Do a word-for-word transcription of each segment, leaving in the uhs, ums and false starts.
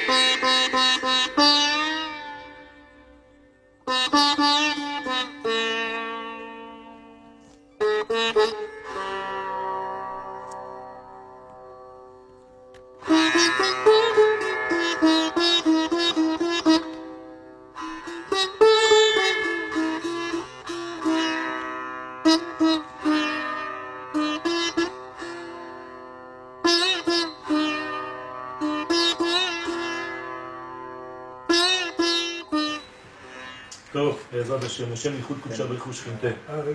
טוב, בעזרת השם, השם ייחוד קודשה בריך ושכינתה.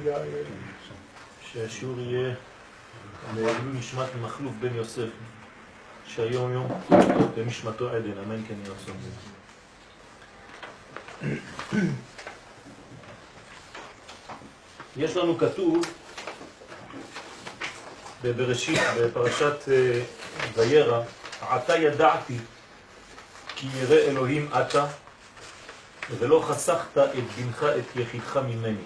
שהשיעור יהיה לעילוי נשמת מחלוף בן יוסף, שהיום יום במשמתו עדן, אמן כן יהיה רצון. יש לנו כתוב בבראשית, בפרשת וירא, עתה ידעתי כי ירא אלוהים אתה ולא חסכת את בנך את יחידך ממני.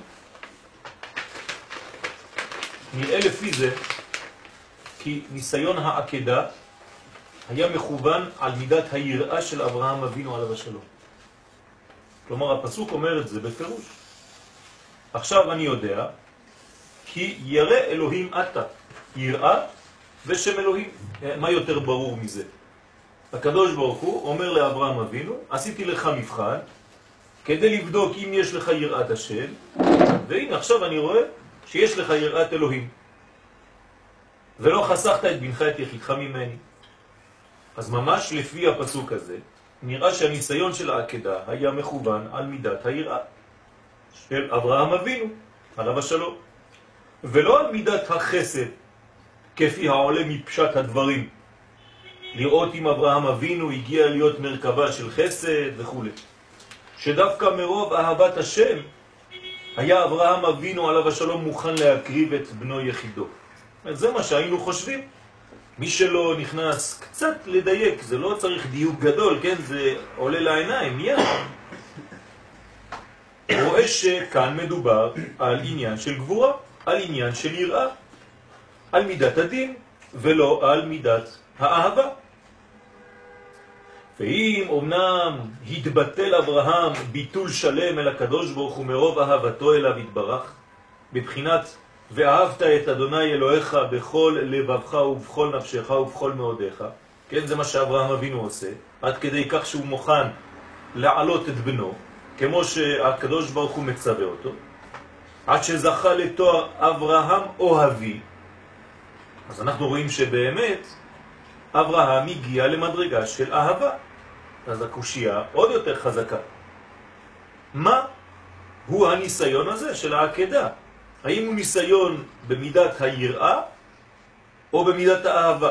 נראה לפי זה כי ניסיון העקדה היה מכוון על מידת היראה של אברהם אבינו עליו השלום. כלומר הפסוק אומר את זה בפירוש. עכשיו אני יודע כי ירא אלוהים אתה, יראה ושם אלוהים. מה יותר ברור מזה? הקדוש ברוך הוא אומר לאברהם אבינו, עשיתי לך מבחן כדי לבדוק אם יש לך יראת השם, והנה עכשיו אני רואה שיש לך יראת אלוהים, ולא חסכת את בנך את יחידך ממני. אז ממש לפי הפסוק הזה נראה שהניסיון של העקדה היה מכוון על מידת היראה של אברהם אבינו עליו השלום, ולא על מידת החסד כפי העולה מפשט הדברים, לראות אם אברהם אבינו הגיע להיות מרכבה של חסד וכו'. שדווקא מרוב אהבת השם היה אברהם אבינו עליו השלום מוכן להקריב את בנו יחידו. זה מה שהיינו חושבים. מי שלא נכנס קצת לדייק, זה לא צריך דיוק גדול, כן? זה עולה לעיניים, מיד. רואה שכאן מדובר על עניין של גבורה, על עניין של יראה, על מידת הדין ולא על מידת האהבה. ואם אמנם התבטל אברהם ביטול שלם אל הקדוש ברוך הוא מרוב אהבתו אליו יתברך, בבחינת ואהבת את אדוני אלוהיך בכל לבבך ובכל נפשך ובכל מאודיך, כן, זה מה שאברהם אבינו עושה, עד כדי כך שהוא מוכן לעלות את בנו, כמו שהקדוש ברוך הוא מצווה אותו, עד שזכה לתואר אברהם אוהבי. אז אנחנו רואים שבאמת אברהם הגיע למדרגה של אהבה. אז הקושיה עוד יותר חזקה. מה הוא הניסיון הזה של העקדה? האם הוא ניסיון במידת היראה או במידת האהבה?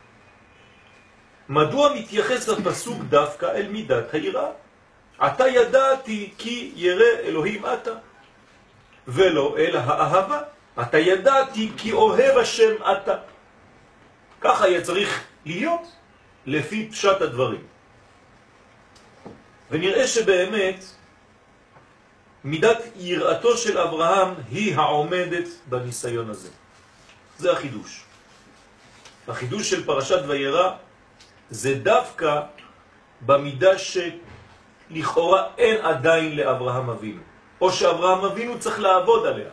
מדוע מתייחס הפסוק דווקא אל מידת היראה? אתה ידעתי כי ירא אלוהים אתה, ולא אל האהבה. אתה ידעתי כי אוהב השם אתה. ככה היה צריך להיות לפי פשט הדברים. ונראה שבאמת מידת יראתו של אברהם היא העומדת בניסיון הזה. זה החידוש. החידוש של פרשת וירא זה דווקא במידה שלכאורה אין עדיין לאברהם אבינו, או שאברהם אבינו צריך לעבוד עליה.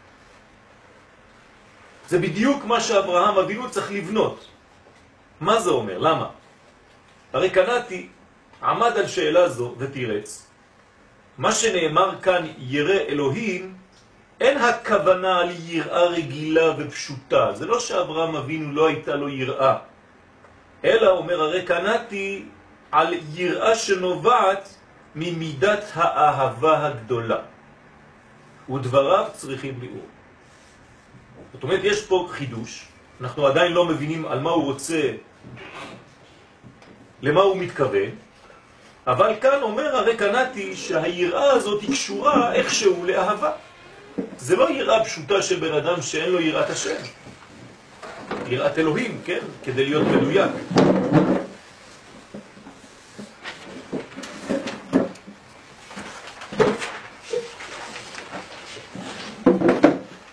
זה בדיוק מה שאברהם אבינו צריך לבנות. מה זה אומר? למה? הרי קנאתי עמד על שאלה זו ותירץ. מה שנאמר כאן ירא אלוהים, אין הכוונה על יראה רגילה ופשוטה. זה לא שאברהם אבינו לא הייתה לו יראה, אלא אומר הרי קנאתי על יראה שנובעת ממידת האהבה הגדולה, ודבריו צריכים ביאור. זאת אומרת, יש פה חידוש, אנחנו עדיין לא מבינים על מה הוא רוצה, למה הוא מתכוון, אבל כאן אומר הרי קנאתי שהיראה הזאת היא קשורה איכשהו לאהבה. זה לא יראה פשוטה של בן אדם שאין לו יראת השם, יראת אלוהים, כן? כדי להיות מדויק.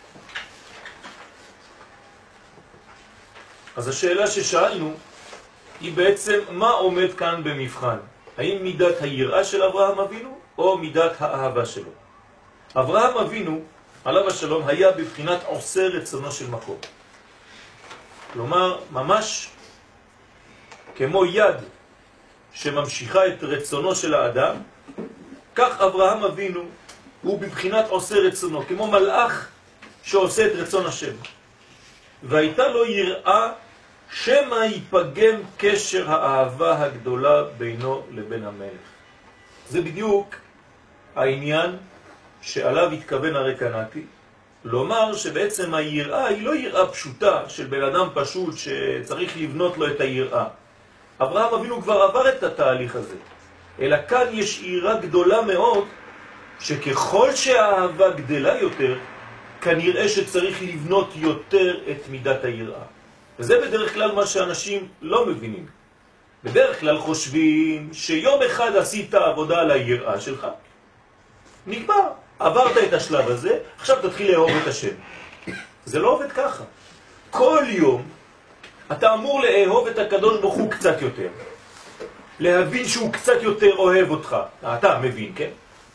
אז השאלה ששאלנו, היא בעצם מה עומד כאן במבחן. האם מידת היראה של אברהם אבינו או מידת האהבה שלו. אברהם אבינו, עליו השלום, היה בבחינת עושה רצונו של מקום. כלומר, ממש כמו יד שממשיכה את רצונו של האדם, כך אברהם אבינו הוא בבחינת עושה רצונו, כמו מלאך שעושה את רצון השם. והייתה לו יראה שמא ייפגם קשר האהבה הגדולה בינו לבין המלך. זה בדיוק העניין שעליו התכוון הרקנתי, לומר שבעצם היראה היא לא יראה פשוטה של בן אדם פשוט שצריך לבנות לו את היראה. אברהם אבינו כבר עבר את התהליך הזה, אלא כאן יש יראה גדולה מאוד, שככל שהאהבה גדלה יותר, כנראה שצריך לבנות יותר את מידת היראה. וזה בדרך כלל מה שאנשים לא מבינים. בדרך כלל חושבים שיום אחד עשית עבודה על היראה שלך, נגמר, עברת את השלב הזה, עכשיו תתחיל לאהוב את השם. זה לא עובד ככה. כל יום אתה אמור לאהוב את הקדוש ברוך הוא קצת יותר. להבין שהוא קצת יותר אוהב אותך. אתה מבין, כן?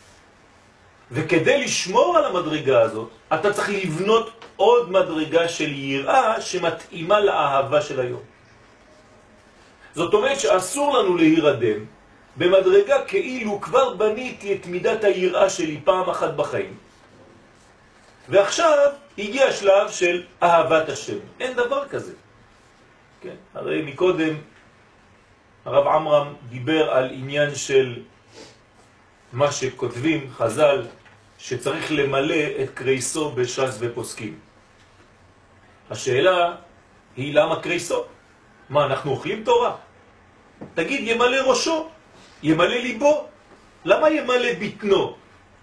וכדי לשמור על המדרגה הזאת, אתה צריך לבנות עוד מדרגה של יראה שמתאימה לאהבה של היום. זאת אומרת שאסור לנו להירדם במדרגה כאילו כבר בניתי את מידת היראה שלי פעם אחת בחיים. ועכשיו הגיע השלב של אהבת השם. אין דבר כזה. כן? הרי מקודם הרב עמרם דיבר על עניין של מה שכותבים חז"ל, שצריך למלא את קריסו בש"ס ופוסקים. השאלה היא למה קריסו? מה, אנחנו אוכלים תורה? תגיד, ימלא ראשו, ימלא ליבו. למה ימלא בטנו?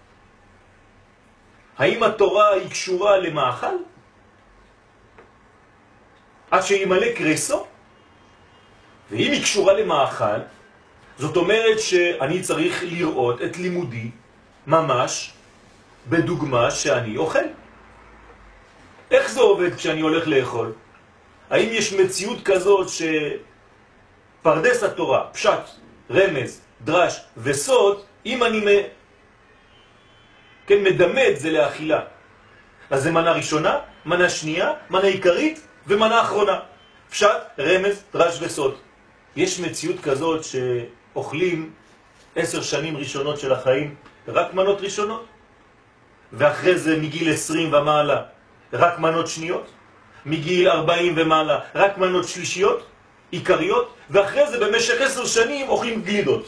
האם התורה היא קשורה למאכל? עד שימלא קריסו? ואם היא קשורה למאכל, זאת אומרת שאני צריך לראות את לימודי ממש בדוגמה שאני אוכל. איך זה עובד כשאני הולך לאכול? האם יש מציאות כזאת שפרדס התורה, פשט, רמז, דרש וסוד, אם אני מ... כן, מדמה את זה לאכילה? אז זה מנה ראשונה, מנה שנייה, מנה עיקרית ומנה אחרונה. פשט, רמז, דרש וסוד. יש מציאות כזאת שאוכלים עשר שנים ראשונות של החיים רק מנות ראשונות, ואחרי זה מגיל עשרים ומעלה רק מנות שניות, מגיל ארבעים ומעלה רק מנות שלישיות, עיקריות, ואחרי זה במשך עשר שנים אוכלים גלידות.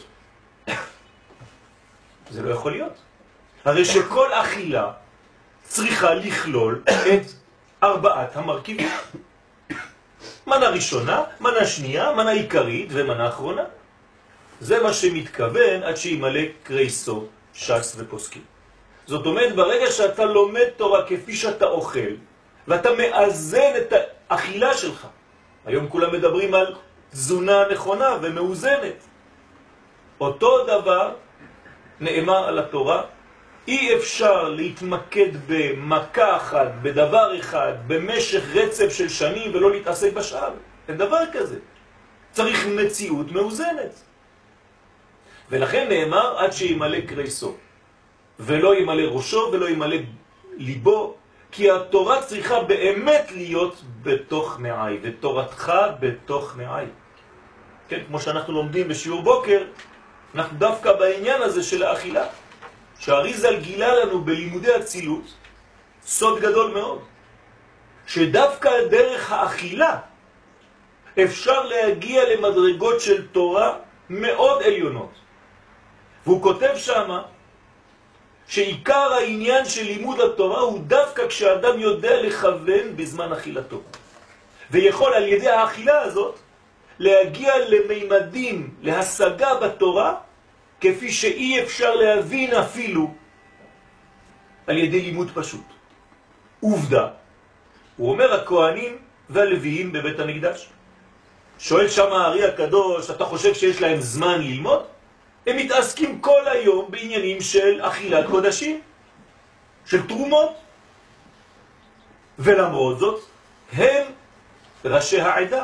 זה לא יכול להיות. הרי שכל אכילה צריכה לכלול את ארבעת המרכיבים. מנה ראשונה, מנה שנייה, מנה עיקרית ומנה אחרונה. זה מה שמתכוון עד שימלא קריסו, ש"ס ופוסקים. זאת אומרת, ברגע שאתה לומד תורה כפי שאתה אוכל, ואתה מאזן את האכילה שלך, היום כולם מדברים על תזונה נכונה ומאוזנת. אותו דבר נאמר על התורה, אי אפשר להתמקד במכה אחת, בדבר אחד, במשך רצף של שנים ולא להתעסק בשאר. אין דבר כזה. צריך מציאות מאוזנת. ולכן נאמר עד שימלא קריסו, ולא ימלא ראשו ולא ימלא ליבו, כי התורה צריכה באמת להיות בתוך מעי, ותורתך בתוך מעי. כן, כמו שאנחנו לומדים בשיעור בוקר, אנחנו דווקא בעניין הזה של האכילה, שהאריז"ל גילה לנו בלימודי הצילות סוד גדול מאוד, שדווקא דרך האכילה אפשר להגיע למדרגות של תורה מאוד עליונות. והוא כותב שמה שעיקר העניין של לימוד התורה הוא דווקא כשאדם יודע לכוון בזמן אכילתו, ויכול על ידי האכילה הזאת להגיע למימדים, להשגה בתורה, כפי שאי אפשר להבין אפילו על ידי לימוד פשוט. עובדה, הוא אומר הכהנים והלוויים בבית המקדש. שואל שם הארי הקדוש, אתה חושב שיש להם זמן ללמוד? הם מתעסקים כל היום בעניינים של אכילת קודשים, של תרומות. ולמרות זאת, הם ראשי העדה,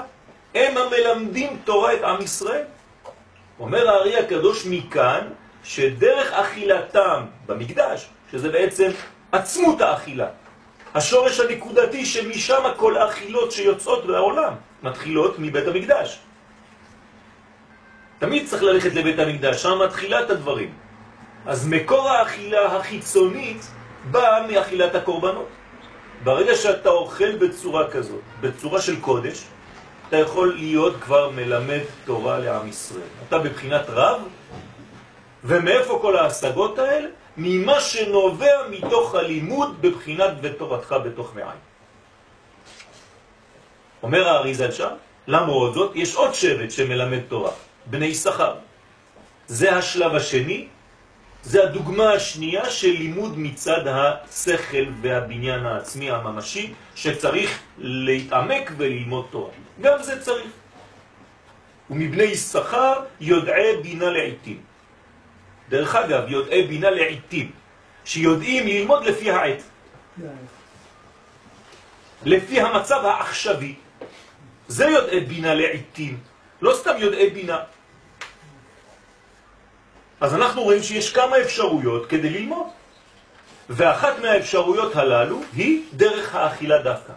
הם המלמדים תורה את עם ישראל. אומר הארי הקדוש מכאן שדרך אכילתם במקדש, שזה בעצם עצמות האכילה, השורש הנקודתי שמשם כל האכילות שיוצאות לעולם מתחילות מבית המקדש. תמיד צריך ללכת לבית המקדש, שם מתחילת הדברים. אז מקור האכילה החיצונית באה מאכילת הקורבנות. ברגע שאתה אוכל בצורה כזאת, בצורה של קודש, אתה יכול להיות כבר מלמד תורה לעם ישראל. אתה בבחינת רב, ומאיפה כל ההשגות האלה? ממה שנובע מתוך הלימוד בבחינת ותורתך בתוך מעיים. אומר האריזל שם, למרות זאת, יש עוד שבט שמלמד תורה, בני שכר. זה השלב השני, זה הדוגמה השנייה של לימוד מצד השכל והבניין העצמי הממשי, שצריך להתעמק וללמוד תורה. גם זה צריך. ומבני שכר יודעי בינה לעתים. דרך אגב, יודעי בינה לעתים, שיודעים ללמוד לפי העת. לפי המצב העכשווי. זה יודעי בינה לעתים, לא סתם יודעי בינה. אז אנחנו רואים שיש כמה אפשרויות כדי ללמוד. ואחת מהאפשרויות הללו היא דרך האכילה דווקא.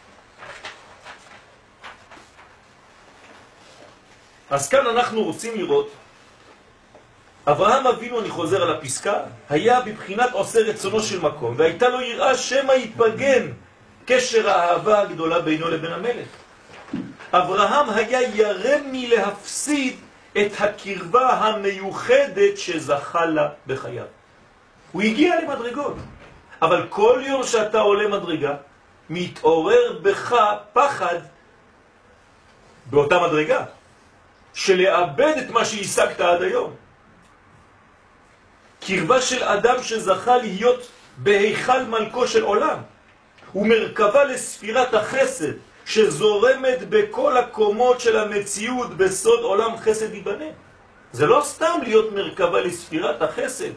אז כאן אנחנו רוצים לראות, אברהם אבינו, אני חוזר על הפסקה, היה בבחינת עושה רצונו של מקום, והייתה לו יראה שמה יתפגן קשר האהבה הגדולה בינו לבין המלך. אברהם היה ירא מלהפסיד את הקרבה המיוחדת שזכה לה בחייו. הוא הגיע למדרגות, אבל כל יום שאתה עולה מדרגה, מתעורר בך פחד באותה מדרגה, שלאבד את מה שהשגת עד היום. קרבה של אדם שזכה להיות בהיכל מלכו של עולם, ומרכבה לספירת החסד, שזורמת בכל הקומות של המציאות בסוד עולם חסד ייבנה. זה לא סתם להיות מרכבה לספירת החסד.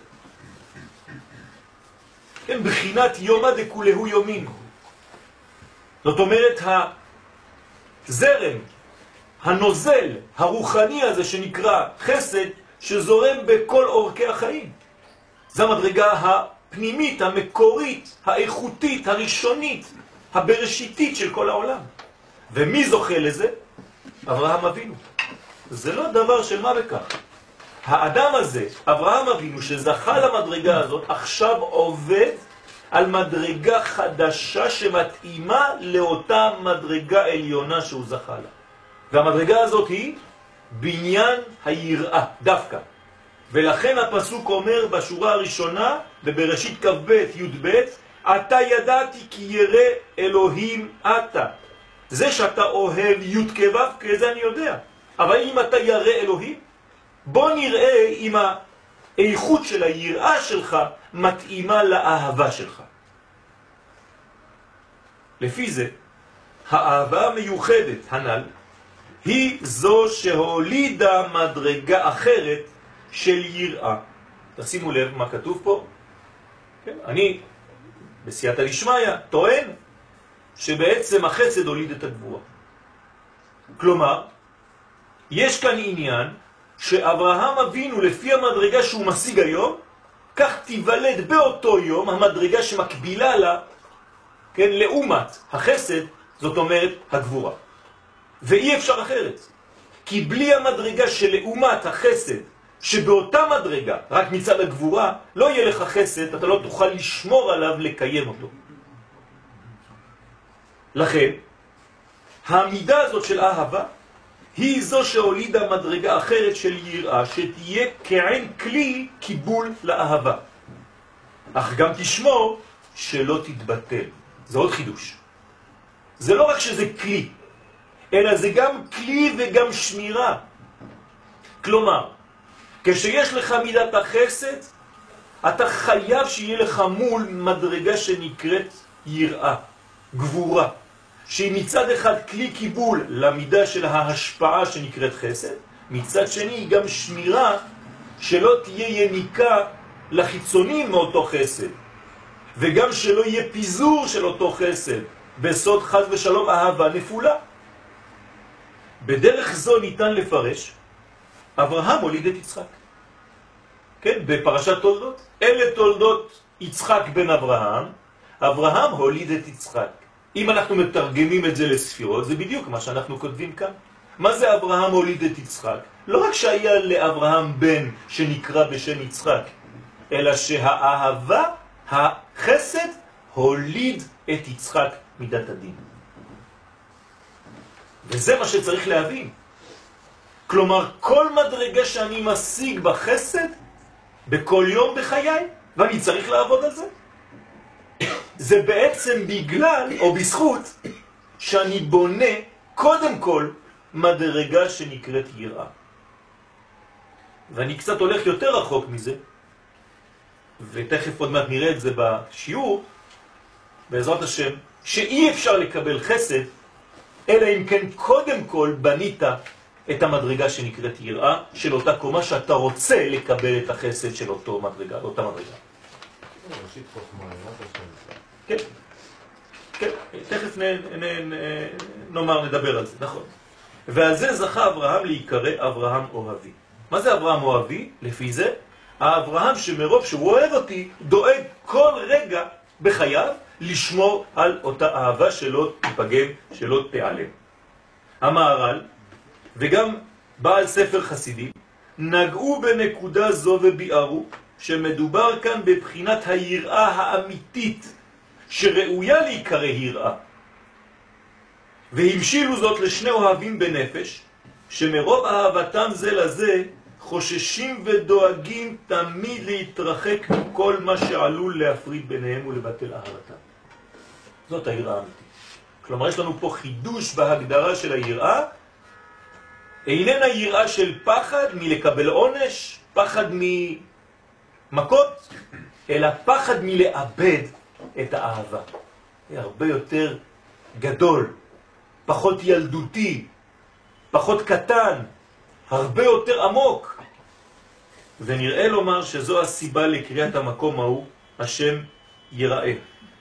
כן, בחינת יומא דכולהו יומין. זאת אומרת, הזרם, הנוזל, הרוחני הזה שנקרא חסד, שזורם בכל אורכי החיים. זו המדרגה הפנימית, המקורית, האיכותית, הראשונית, הבראשיתית של כל העולם. ומי זוכה לזה? אברהם אבינו. זה לא דבר של מה בכך. האדם הזה, אברהם אבינו, שזכה למדרגה הזאת, עכשיו עובד על מדרגה חדשה שמתאימה לאותה מדרגה עליונה שהוא זכה לה. והמדרגה הזאת היא בניין היראה, דווקא. ולכן הפסוק אומר בשורה הראשונה, בבראשית כ"ב י' ב', אתה ידעתי כי ירא אלוהים אתה. זה שאתה אוהב י' כו' כזה אני יודע. אבל אם אתה ירא אלוהים, בוא נראה אם האיכות של היראה שלך מתאימה לאהבה שלך. לפי זה, האהבה המיוחדת הנ"ל היא זו שהולידה מדרגה אחרת של יראה. תשימו לב מה כתוב פה. כן, אני בסייעתא דשמיא טוען שבעצם החסד הוליד את הגבורה. כלומר, יש כאן עניין שאברהם אבינו לפי המדרגה שהוא משיג היום, כך תיוולד באותו יום המדרגה שמקבילה לה, כן, לעומת החסד, זאת אומרת הגבורה. ואי אפשר אחרת. כי בלי המדרגה שלעומת החסד, שבאותה מדרגה, רק מצד הגבורה, לא יהיה לך חסד, אתה לא תוכל לשמור עליו, לקיים אותו. לכן, העמידה הזאת של אהבה, היא זו שהולידה מדרגה אחרת של יראה, שתהיה כעין כלי קיבול לאהבה. אך גם תשמור שלא תתבטל. זה עוד חידוש. זה לא רק שזה כלי, אלא זה גם כלי וגם שמירה. כלומר, כשיש לך מידת החסד, אתה חייב שיהיה לך מול מדרגה שנקראת יראה, גבורה, שהיא מצד אחד כלי קיבול למידה של ההשפעה שנקראת חסד, מצד שני היא גם שמירה שלא תהיה יניקה לחיצונים מאותו חסד, וגם שלא יהיה פיזור של אותו חסד, בסוד חס ושלום אהבה נפולה. בדרך זו ניתן לפרש, אברהם הוליד את יצחק. כן, בפרשת תולדות. אלה תולדות יצחק בן אברהם, אברהם הוליד את יצחק. אם אנחנו מתרגמים את זה לספירות, זה בדיוק מה שאנחנו כותבים כאן. מה זה אברהם הוליד את יצחק? לא רק שהיה לאברהם בן שנקרא בשם יצחק, אלא שהאהבה, החסד, הוליד את יצחק מידת הדין. וזה מה שצריך להבין. כלומר, כל מדרגה שאני משיג בחסד, בכל יום בחיי, ואני צריך לעבוד על זה, זה בעצם בגלל או בזכות שאני בונה קודם כל מדרגה שנקראת יראה. ואני קצת הולך יותר רחוק מזה, ותכף עוד מעט נראה את זה בשיעור, בעזרת השם, שאי אפשר לקבל חסד, אלא אם כן קודם כל בנית את המדרגה שנקראת יראה, של אותה קומה שאתה רוצה לקבל את החסד של אותו מדרגה, אותה מדרגה. ראשית חוכמה, כן, כן, תכף נאמר, נדבר על זה, נכון. ועל זה זכה אברהם להיקרא אברהם אוהבי. מה זה אברהם אוהבי? לפי זה, האברהם שמרוב שהוא אוהב אותי, דואג כל רגע בחייו לשמור על אותה אהבה שלא תיפגם, שלא תיעלם. המהר"ל וגם בעל ספר חסידי נגעו בנקודה זו וביארו שמדובר כאן בבחינת היראה האמיתית שראויה להיקרא יראה. והמשילו זאת לשני אוהבים בנפש, שמרוב אהבתם זה לזה חוששים ודואגים תמיד להתרחק מכל מה שעלול להפריד ביניהם ולבטל אהבתם. זאת היראה האמיתית. כלומר, יש לנו פה חידוש בהגדרה של היראה. איננה יראה של פחד מלקבל עונש, פחד ממכות, אלא פחד מלאבד את האהבה. זה הרבה יותר גדול, פחות ילדותי, פחות קטן, הרבה יותר עמוק. ונראה לומר שזו הסיבה לקריאת המקום ההוא, השם יראה.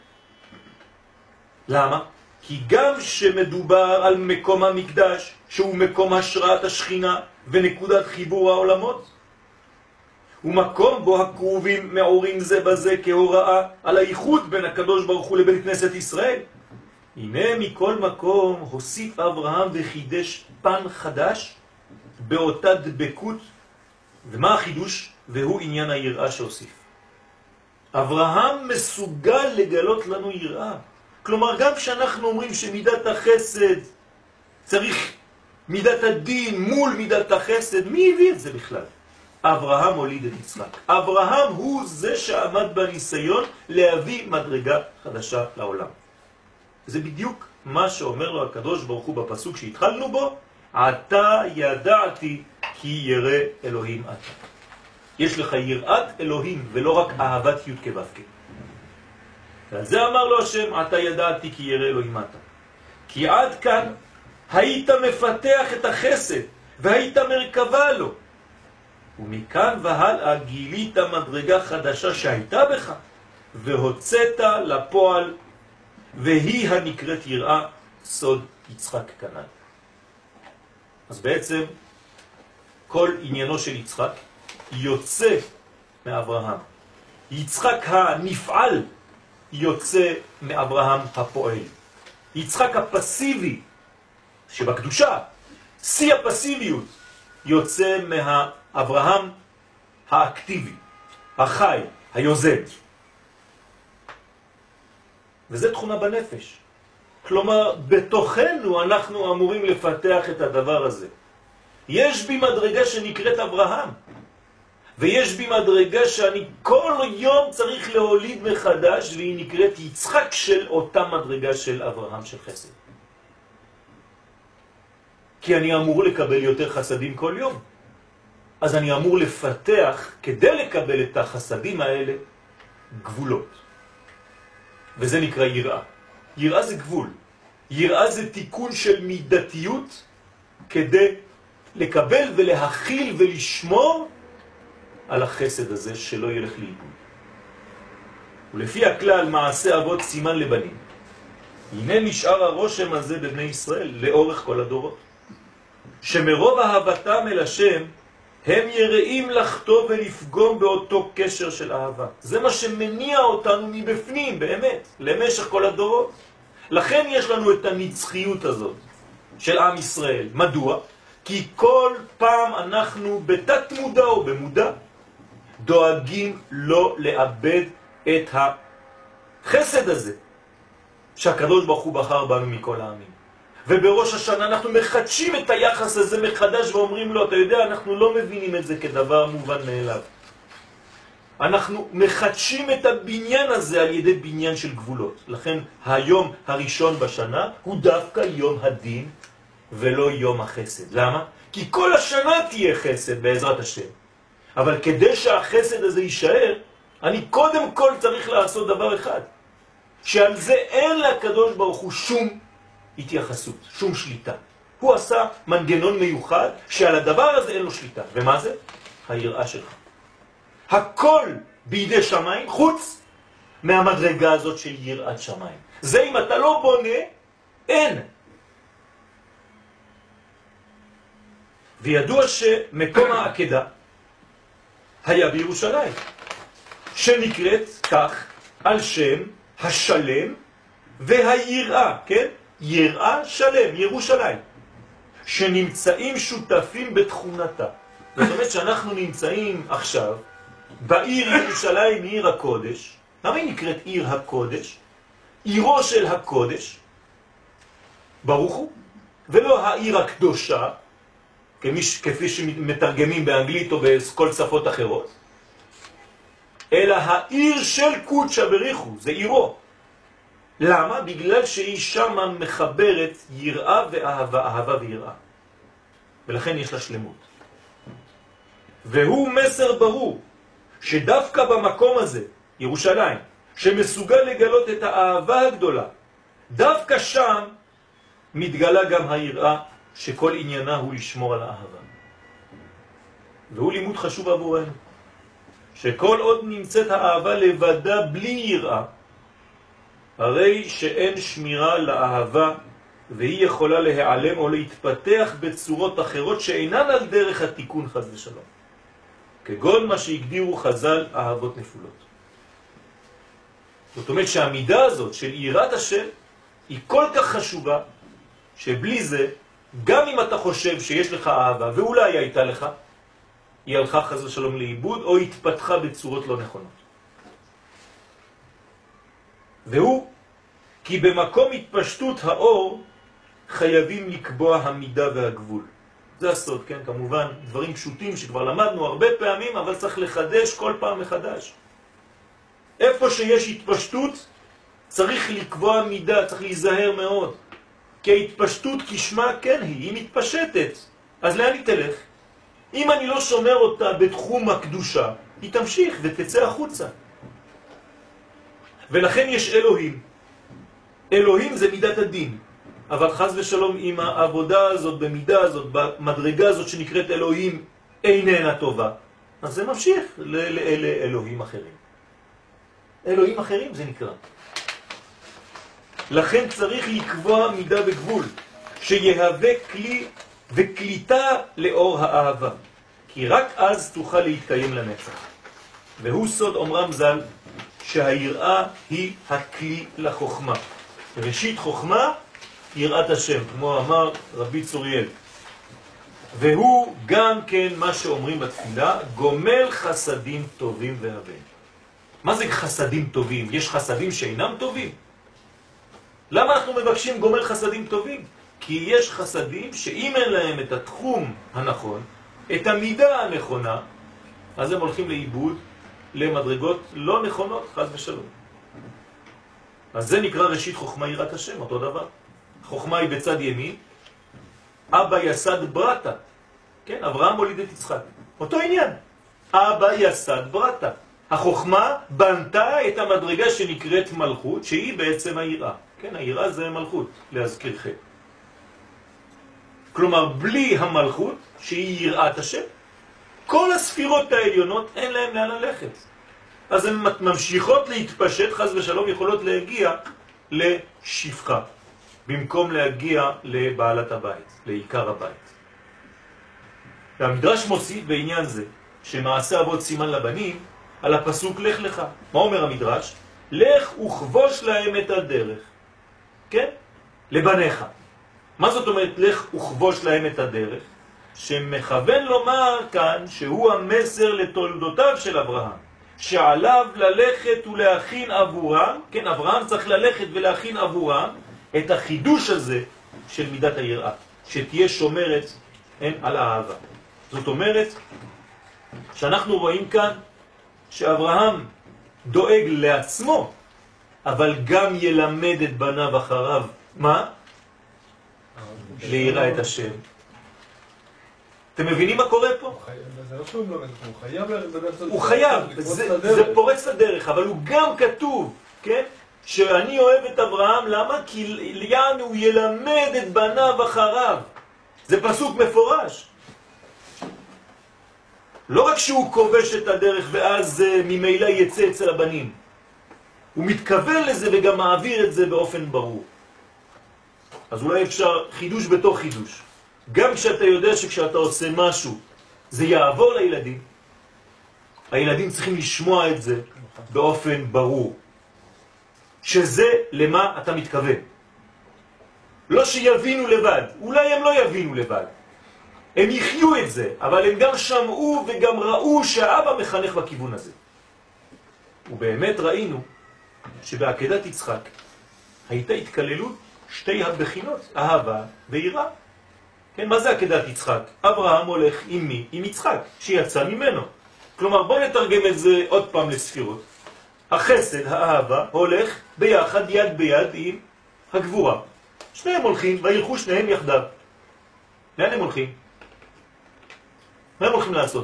למה? כי גם שמדובר על מקום המקדש, שהוא מקום השראת השכינה ונקודת חיבור העולמות, ומקום בו הקרובים מעורים זה בזה כהוראה על הייחוד בין הקדוש ברוך הוא לבין כנסת ישראל, הנה מכל מקום הוסיף אברהם וחידש פן חדש באותה דבקות. ומה החידוש? והוא עניין היראה שהוסיף. אברהם מסוגל לגלות לנו יראה. כלומר, גם כשאנחנו אומרים שמידת החסד צריך מידת הדין מול מידת החסד, מי הביא את זה בכלל? אברהם הוליד את יצחק. אברהם הוא זה שעמד בניסיון להביא מדרגה חדשה לעולם. זה בדיוק מה שאומר לו הקדוש ברוך הוא בפסוק שהתחלנו בו, אתה ידעתי כי ירא אלוהים אתה. יש לך יראת אלוהים ולא רק אהבת י' כו' כ'. ועל זה אמר לו השם, אתה ידעתי כי ירא אלוהים אתה. כי עד כאן היית מפתח את החסד והיית מרכבה לו. ומכאן והלאה גילית מדרגה חדשה שהייתה בך והוצאת לפועל, והיא הנקראת יראה, סוד יצחק כנען. אז בעצם כל עניינו של יצחק יוצא מאברהם. יצחק הנפעל יוצא מאברהם הפועל. יצחק הפסיבי שבקדושה, שיא הפסיביות, יוצא מאברהם האקטיבי, החי, היוזם. וזה תכונה בנפש. כלומר, בתוכנו אנחנו אמורים לפתח את הדבר הזה. יש בי מדרגה שנקראת אברהם, ויש בי מדרגה שאני כל יום צריך להוליד מחדש, והיא נקראת יצחק של אותה מדרגה של אברהם של חסד. כי אני אמור לקבל יותר חסדים כל יום. אז אני אמור לפתח, כדי לקבל את החסדים האלה, גבולות. וזה נקרא יראה. יראה זה גבול. יראה זה תיקון של מידתיות כדי לקבל ולהכיל ולשמור על החסד הזה שלא ילך לאיבוד. ולפי הכלל מעשה אבות סימן לבנים. הנה נשאר הרושם הזה בבני ישראל לאורך כל הדורות. שמרוב אהבתם אל השם, הם יראים לחטוא ולפגום באותו קשר של אהבה. זה מה שמניע אותנו מבפנים, באמת, למשך כל הדורות. לכן יש לנו את הנצחיות הזאת של עם ישראל. מדוע? כי כל פעם אנחנו בתת מודע או במודע דואגים לא לאבד את החסד הזה שהקדוש ברוך הוא בחר בנו מכל העמים. ובראש השנה אנחנו מחדשים את היחס הזה מחדש ואומרים לו, אתה יודע, אנחנו לא מבינים את זה כדבר מובן מאליו. אנחנו מחדשים את הבניין הזה על ידי בניין של גבולות. לכן היום הראשון בשנה הוא דווקא יום הדין ולא יום החסד. למה? כי כל השנה תהיה חסד בעזרת השם. אבל כדי שהחסד הזה יישאר, אני קודם כל צריך לעשות דבר אחד, שעל זה אין לקדוש ברוך הוא שום התייחסות, שום שליטה. הוא עשה מנגנון מיוחד שעל הדבר הזה אין לו שליטה. ומה זה? היראה שלך. הכל בידי שמיים חוץ מהמדרגה הזאת של יראת שמיים. זה אם אתה לא בונה, אין. וידוע שמקום העקדה היה בירושלים, שנקראת כך על שם השלם והיראה, כן? יראה שלם, ירושלים, שנמצאים שותפים בתכונתה. זאת אומרת שאנחנו נמצאים עכשיו בעיר ירושלים, עיר הקודש. למה היא נקראת עיר הקודש? עירו של הקודש, ברוך הוא, ולא העיר הקדושה, כפי שמתרגמים באנגלית או בכל שפות אחרות, אלא העיר של קודשא בריחו, זה עירו. למה? בגלל שהיא שמה מחברת יראה ואהבה, אהבה ויראה. ולכן יש לה שלמות. והוא מסר ברור, שדווקא במקום הזה, ירושלים, שמסוגל לגלות את האהבה הגדולה, דווקא שם מתגלה גם היראה, שכל עניינה הוא לשמור על האהבה. והוא לימוד חשוב עבורנו, שכל עוד נמצאת האהבה לבדה בלי יראה, הרי שאין שמירה לאהבה, והיא יכולה להיעלם או להתפתח בצורות אחרות שאינן על דרך התיקון חס ושלום. כגון מה שהגדירו חז"ל אהבות נפולות. זאת אומרת שהמידה הזאת של יראת השם היא כל כך חשובה, שבלי זה, גם אם אתה חושב שיש לך אהבה, ואולי הייתה לך, היא הלכה חס ושלום לאיבוד, או התפתחה בצורות לא נכונות. והוא, כי במקום התפשטות האור, חייבים לקבוע המידה והגבול. זה הסוד, כן? כמובן, דברים פשוטים שכבר למדנו הרבה פעמים, אבל צריך לחדש כל פעם מחדש. איפה שיש התפשטות, צריך לקבוע מידה, צריך להיזהר מאוד. כי ההתפשטות כשמה כן היא, היא מתפשטת. אז לאן היא תלך? אם אני לא שומר אותה בתחום הקדושה, היא תמשיך ותצא החוצה. ולכן יש אלוהים. אלוהים זה מידת הדין. אבל חס ושלום עם העבודה הזאת, במידה הזאת, במדרגה הזאת שנקראת אלוהים, איננה טובה. אז זה ממשיך לאלה אלוהים אחרים. אלוהים אחרים זה נקרא. לכן צריך לקבוע מידה וגבול, שיהווה כלי וקליטה לאור האהבה. כי רק אז תוכל להתקיים לנצח. והוא סוד אומרם ז"ל, שהיראה היא הכלי לחוכמה. ראשית חוכמה, יראת השם, כמו אמר רבי צוריאל. והוא גם כן מה שאומרים בתפילה, גומל חסדים טובים והבן. מה זה חסדים טובים? יש חסדים שאינם טובים? למה אנחנו מבקשים גומל חסדים טובים? כי יש חסדים שאם אין להם את התחום הנכון, את המידה הנכונה, אז הם הולכים לאיבוד, למדרגות לא נכונות, חס ושלום. אז זה נקרא ראשית חוכמה יראת השם, אותו דבר. חוכמה היא בצד ימין, אבא יסד ברטה. כן, אברהם הוליד את יצחק. אותו עניין. אבא יסד ברטה. החוכמה בנתה את המדרגה שנקראת מלכות, שהיא בעצם היראה. כן, היראה זה מלכות, להזכירכם. כלומר, בלי המלכות, שהיא יראת השם, כל הספירות העליונות אין להם לאן ללכת. אז הן ממשיכות להתפשט, חס ושלום, יכולות להגיע לשפחה, במקום להגיע לבעלת הבית, לעיקר הבית. והמדרש מוסיף בעניין זה, שמעשה אבות סימן לבנים, על הפסוק לך לך. מה אומר המדרש? לך וכבוש להם את הדרך. כן? לבניך. מה זאת אומרת לך וכבוש להם את הדרך? שמכוון לומר כאן שהוא המסר לתולדותיו של אברהם, שעליו ללכת ולהכין עבורם, כן, אברהם צריך ללכת ולהכין עבורם את החידוש הזה של מידת היראה, שתהיה שומרת אין, על האהבה. זאת אומרת שאנחנו רואים כאן שאברהם דואג לעצמו, אבל גם ילמד את בניו אחריו. מה? ליראה את השם. אתם מבינים מה קורה פה? זה לא שהוא מלמד, הוא חייב ללכת... הוא חייב, זה פורץ לדרך, אבל הוא גם כתוב, כן? שאני אוהב את אברהם, למה? כי יענו הוא ילמד את בניו אחריו. זה פסוק מפורש. לא רק שהוא כובש את הדרך ואז ממילא יצא אצל הבנים. הוא מתכוון לזה וגם מעביר את זה באופן ברור. אז אולי אפשר חידוש בתוך חידוש. גם כשאתה יודע שכשאתה עושה משהו זה יעבור לילדים, הילדים צריכים לשמוע את זה באופן ברור. שזה למה אתה מתכוון. לא שיבינו לבד, אולי הם לא יבינו לבד. הם יחיו את זה, אבל הם גם שמעו וגם ראו שהאבא מחנך בכיוון הזה. ובאמת ראינו שבעקדת יצחק הייתה התקללות שתי הבחינות, אהבה ויראה. כן, מה זה עקדת יצחק? אברהם הולך עם מי? עם יצחק, שיצא ממנו. כלומר, בואו נתרגם את זה עוד פעם לספירות. החסד, האהבה, הולך ביחד, יד ביד עם הגבורה. שניהם הולכים, וילכו שניהם יחדיו. לאן הם הולכים? מה הם הולכים לעשות?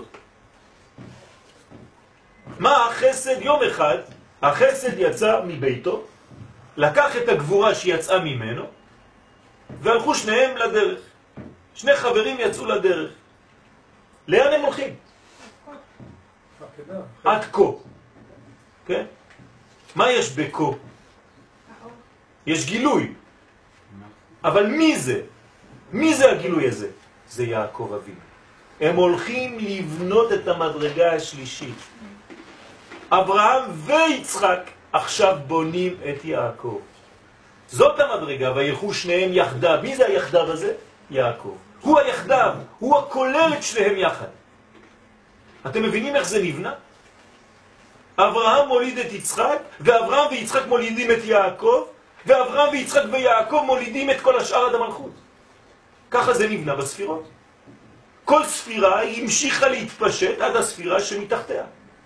מה החסד? יום אחד, החסד יצא מביתו, לקח את הגבורה שיצאה ממנו, והלכו שניהם לדרך. שני חברים יצאו לדרך. לאן הם הולכים? עד כה. כן? מה יש בכה? יש גילוי. אבל מי זה? מי זה הגילוי הזה? זה יעקב אבינו. הם הולכים לבנות את המדרגה השלישית. אברהם ויצחק עכשיו בונים את יעקב. זאת המדרגה, וילכו שניהם יחדיו. מי זה היחדיו הזה? יעקב. הוא היחדיו, הוא הכולל את שניהם יחד. אתם מבינים איך זה נבנה? אברהם מוליד את יצחק, ואברהם ויצחק מולידים את יעקב, ואברהם ויצחק ויעקב מולידים את כל השאר עד המלכות. ככה זה נבנה בספירות. כל ספירה היא המשיכה להתפשט עד הספירה שמתחתיה.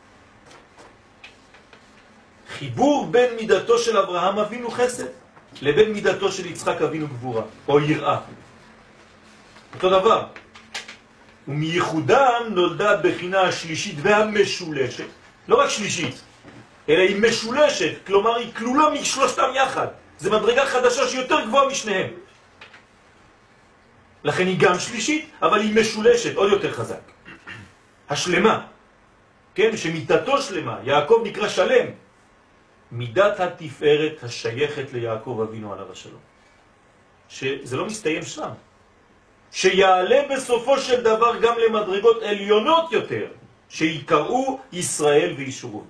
חיבור בין מידתו של אברהם אבינו חסד לבין מידתו של יצחק אבינו גבורה או יראה. אותו דבר. ומייחודם נולדה בחינה השלישית והמשולשת, לא רק שלישית, אלא היא משולשת, כלומר היא כלולה משלושתם יחד. זה מדרגה חדשה שיותר גבוהה משניהם. לכן היא גם שלישית, אבל היא משולשת, עוד יותר חזק. השלמה, כן, שמידתו שלמה, יעקב נקרא שלם. מידת התפארת השייכת ליעקב אבינו עליו השלום. שזה לא מסתיים שם. שיעלה בסופו של דבר גם למדרגות עליונות יותר, שיקראו ישראל וישורון.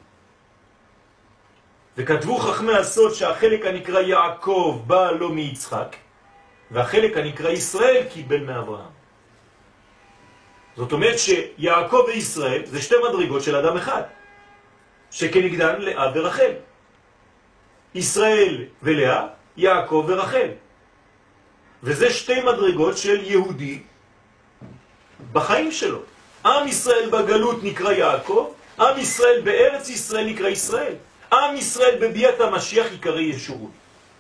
וכתבו חכמי הסוד שהחלק הנקרא יעקב בא לו מיצחק, והחלק הנקרא ישראל קיבל מאברהם. זאת אומרת שיעקב וישראל זה שתי מדרגות של אדם אחד, שכנגדן לאה ורחל. ישראל ולאה, יעקב ורחל. וזה שתי מדרגות של יהודי בחיים שלו. עם ישראל בגלות נקרא יעקב, עם ישראל בארץ ישראל נקרא ישראל. עם ישראל בביאת המשיח יקרא ישורון.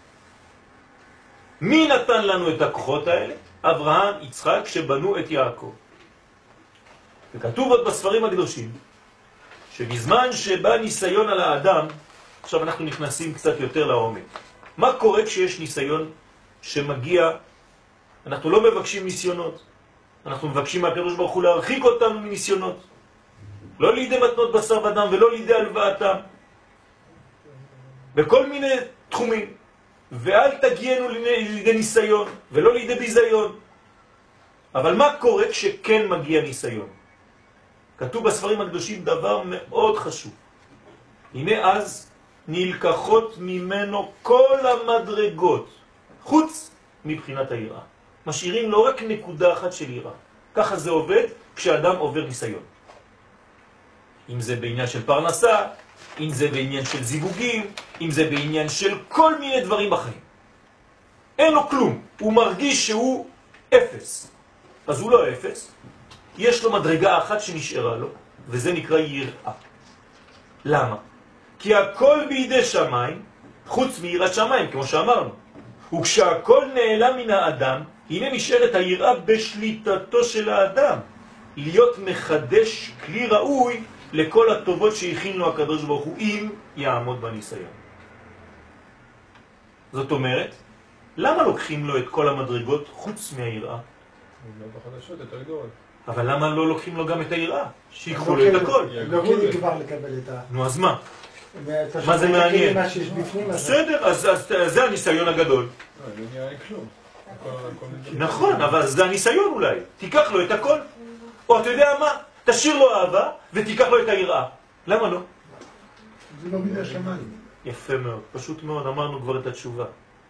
מי נתן לנו את הכוחות האלה? אברהם, יצחק, שבנו את יעקב. וכתוב עוד בספרים הקדושים, שבזמן שבא ניסיון על האדם, עכשיו אנחנו נכנסים קצת יותר לעומק. מה קורה כשיש ניסיון שמגיע? אנחנו לא מבקשים ניסיונות. אנחנו מבקשים מהקדוש ברוך הוא להרחיק אותנו מניסיונות. לא לידי מתנות בשר ודם ולא לידי הלוואתם. בכל מיני תחומים. ואל תגיינו לידי ניסיון ולא לידי ביזיון. אבל מה קורה כשכן מגיע ניסיון? כתוב בספרים הקדושים דבר מאוד חשוב. הנה אז נלקחות ממנו כל המדרגות, חוץ מבחינת היראה. משאירים לא רק נקודה אחת של יראה. ככה זה עובד כשאדם עובר ניסיון. אם זה בעניין של פרנסה, אם זה בעניין של זיווגים, אם זה בעניין של כל מיני דברים בחיים. אין לו כלום, הוא מרגיש שהוא אפס. אז הוא לא אפס, יש לו מדרגה אחת שנשארה לו, וזה נקרא יראה. למה? כי הכל בידי שמיים, חוץ מיראת שמיים, כמו שאמרנו. וכשהכל נעלם מן האדם, הנה נשארת היראה בשליטתו של האדם, להיות מחדש כלי ראוי לכל הטובות שהכין לו הקדוש ברוך הוא, אם יעמוד בניסיון. זאת אומרת, למה לוקחים לו את כל המדרגות חוץ מהיראה? בחדשות יותר גדול. אבל למה לא לוקחים לו גם את היראה? שיקחו לו את הכל. לא כן כבר לקבל את ה... נו, אז מה? מה זה מעניין? בסדר, אז זה הניסיון הגדול. לא נראה לי כלום. נכון, אבל זה הניסיון אולי. תיקח לו את הכל. או אתה יודע מה? תשאיר לו אהבה ותיקח לו את היראה. למה לא? זה לא בידי השמיים. יפה מאוד, פשוט מאוד, אמרנו כבר את התשובה.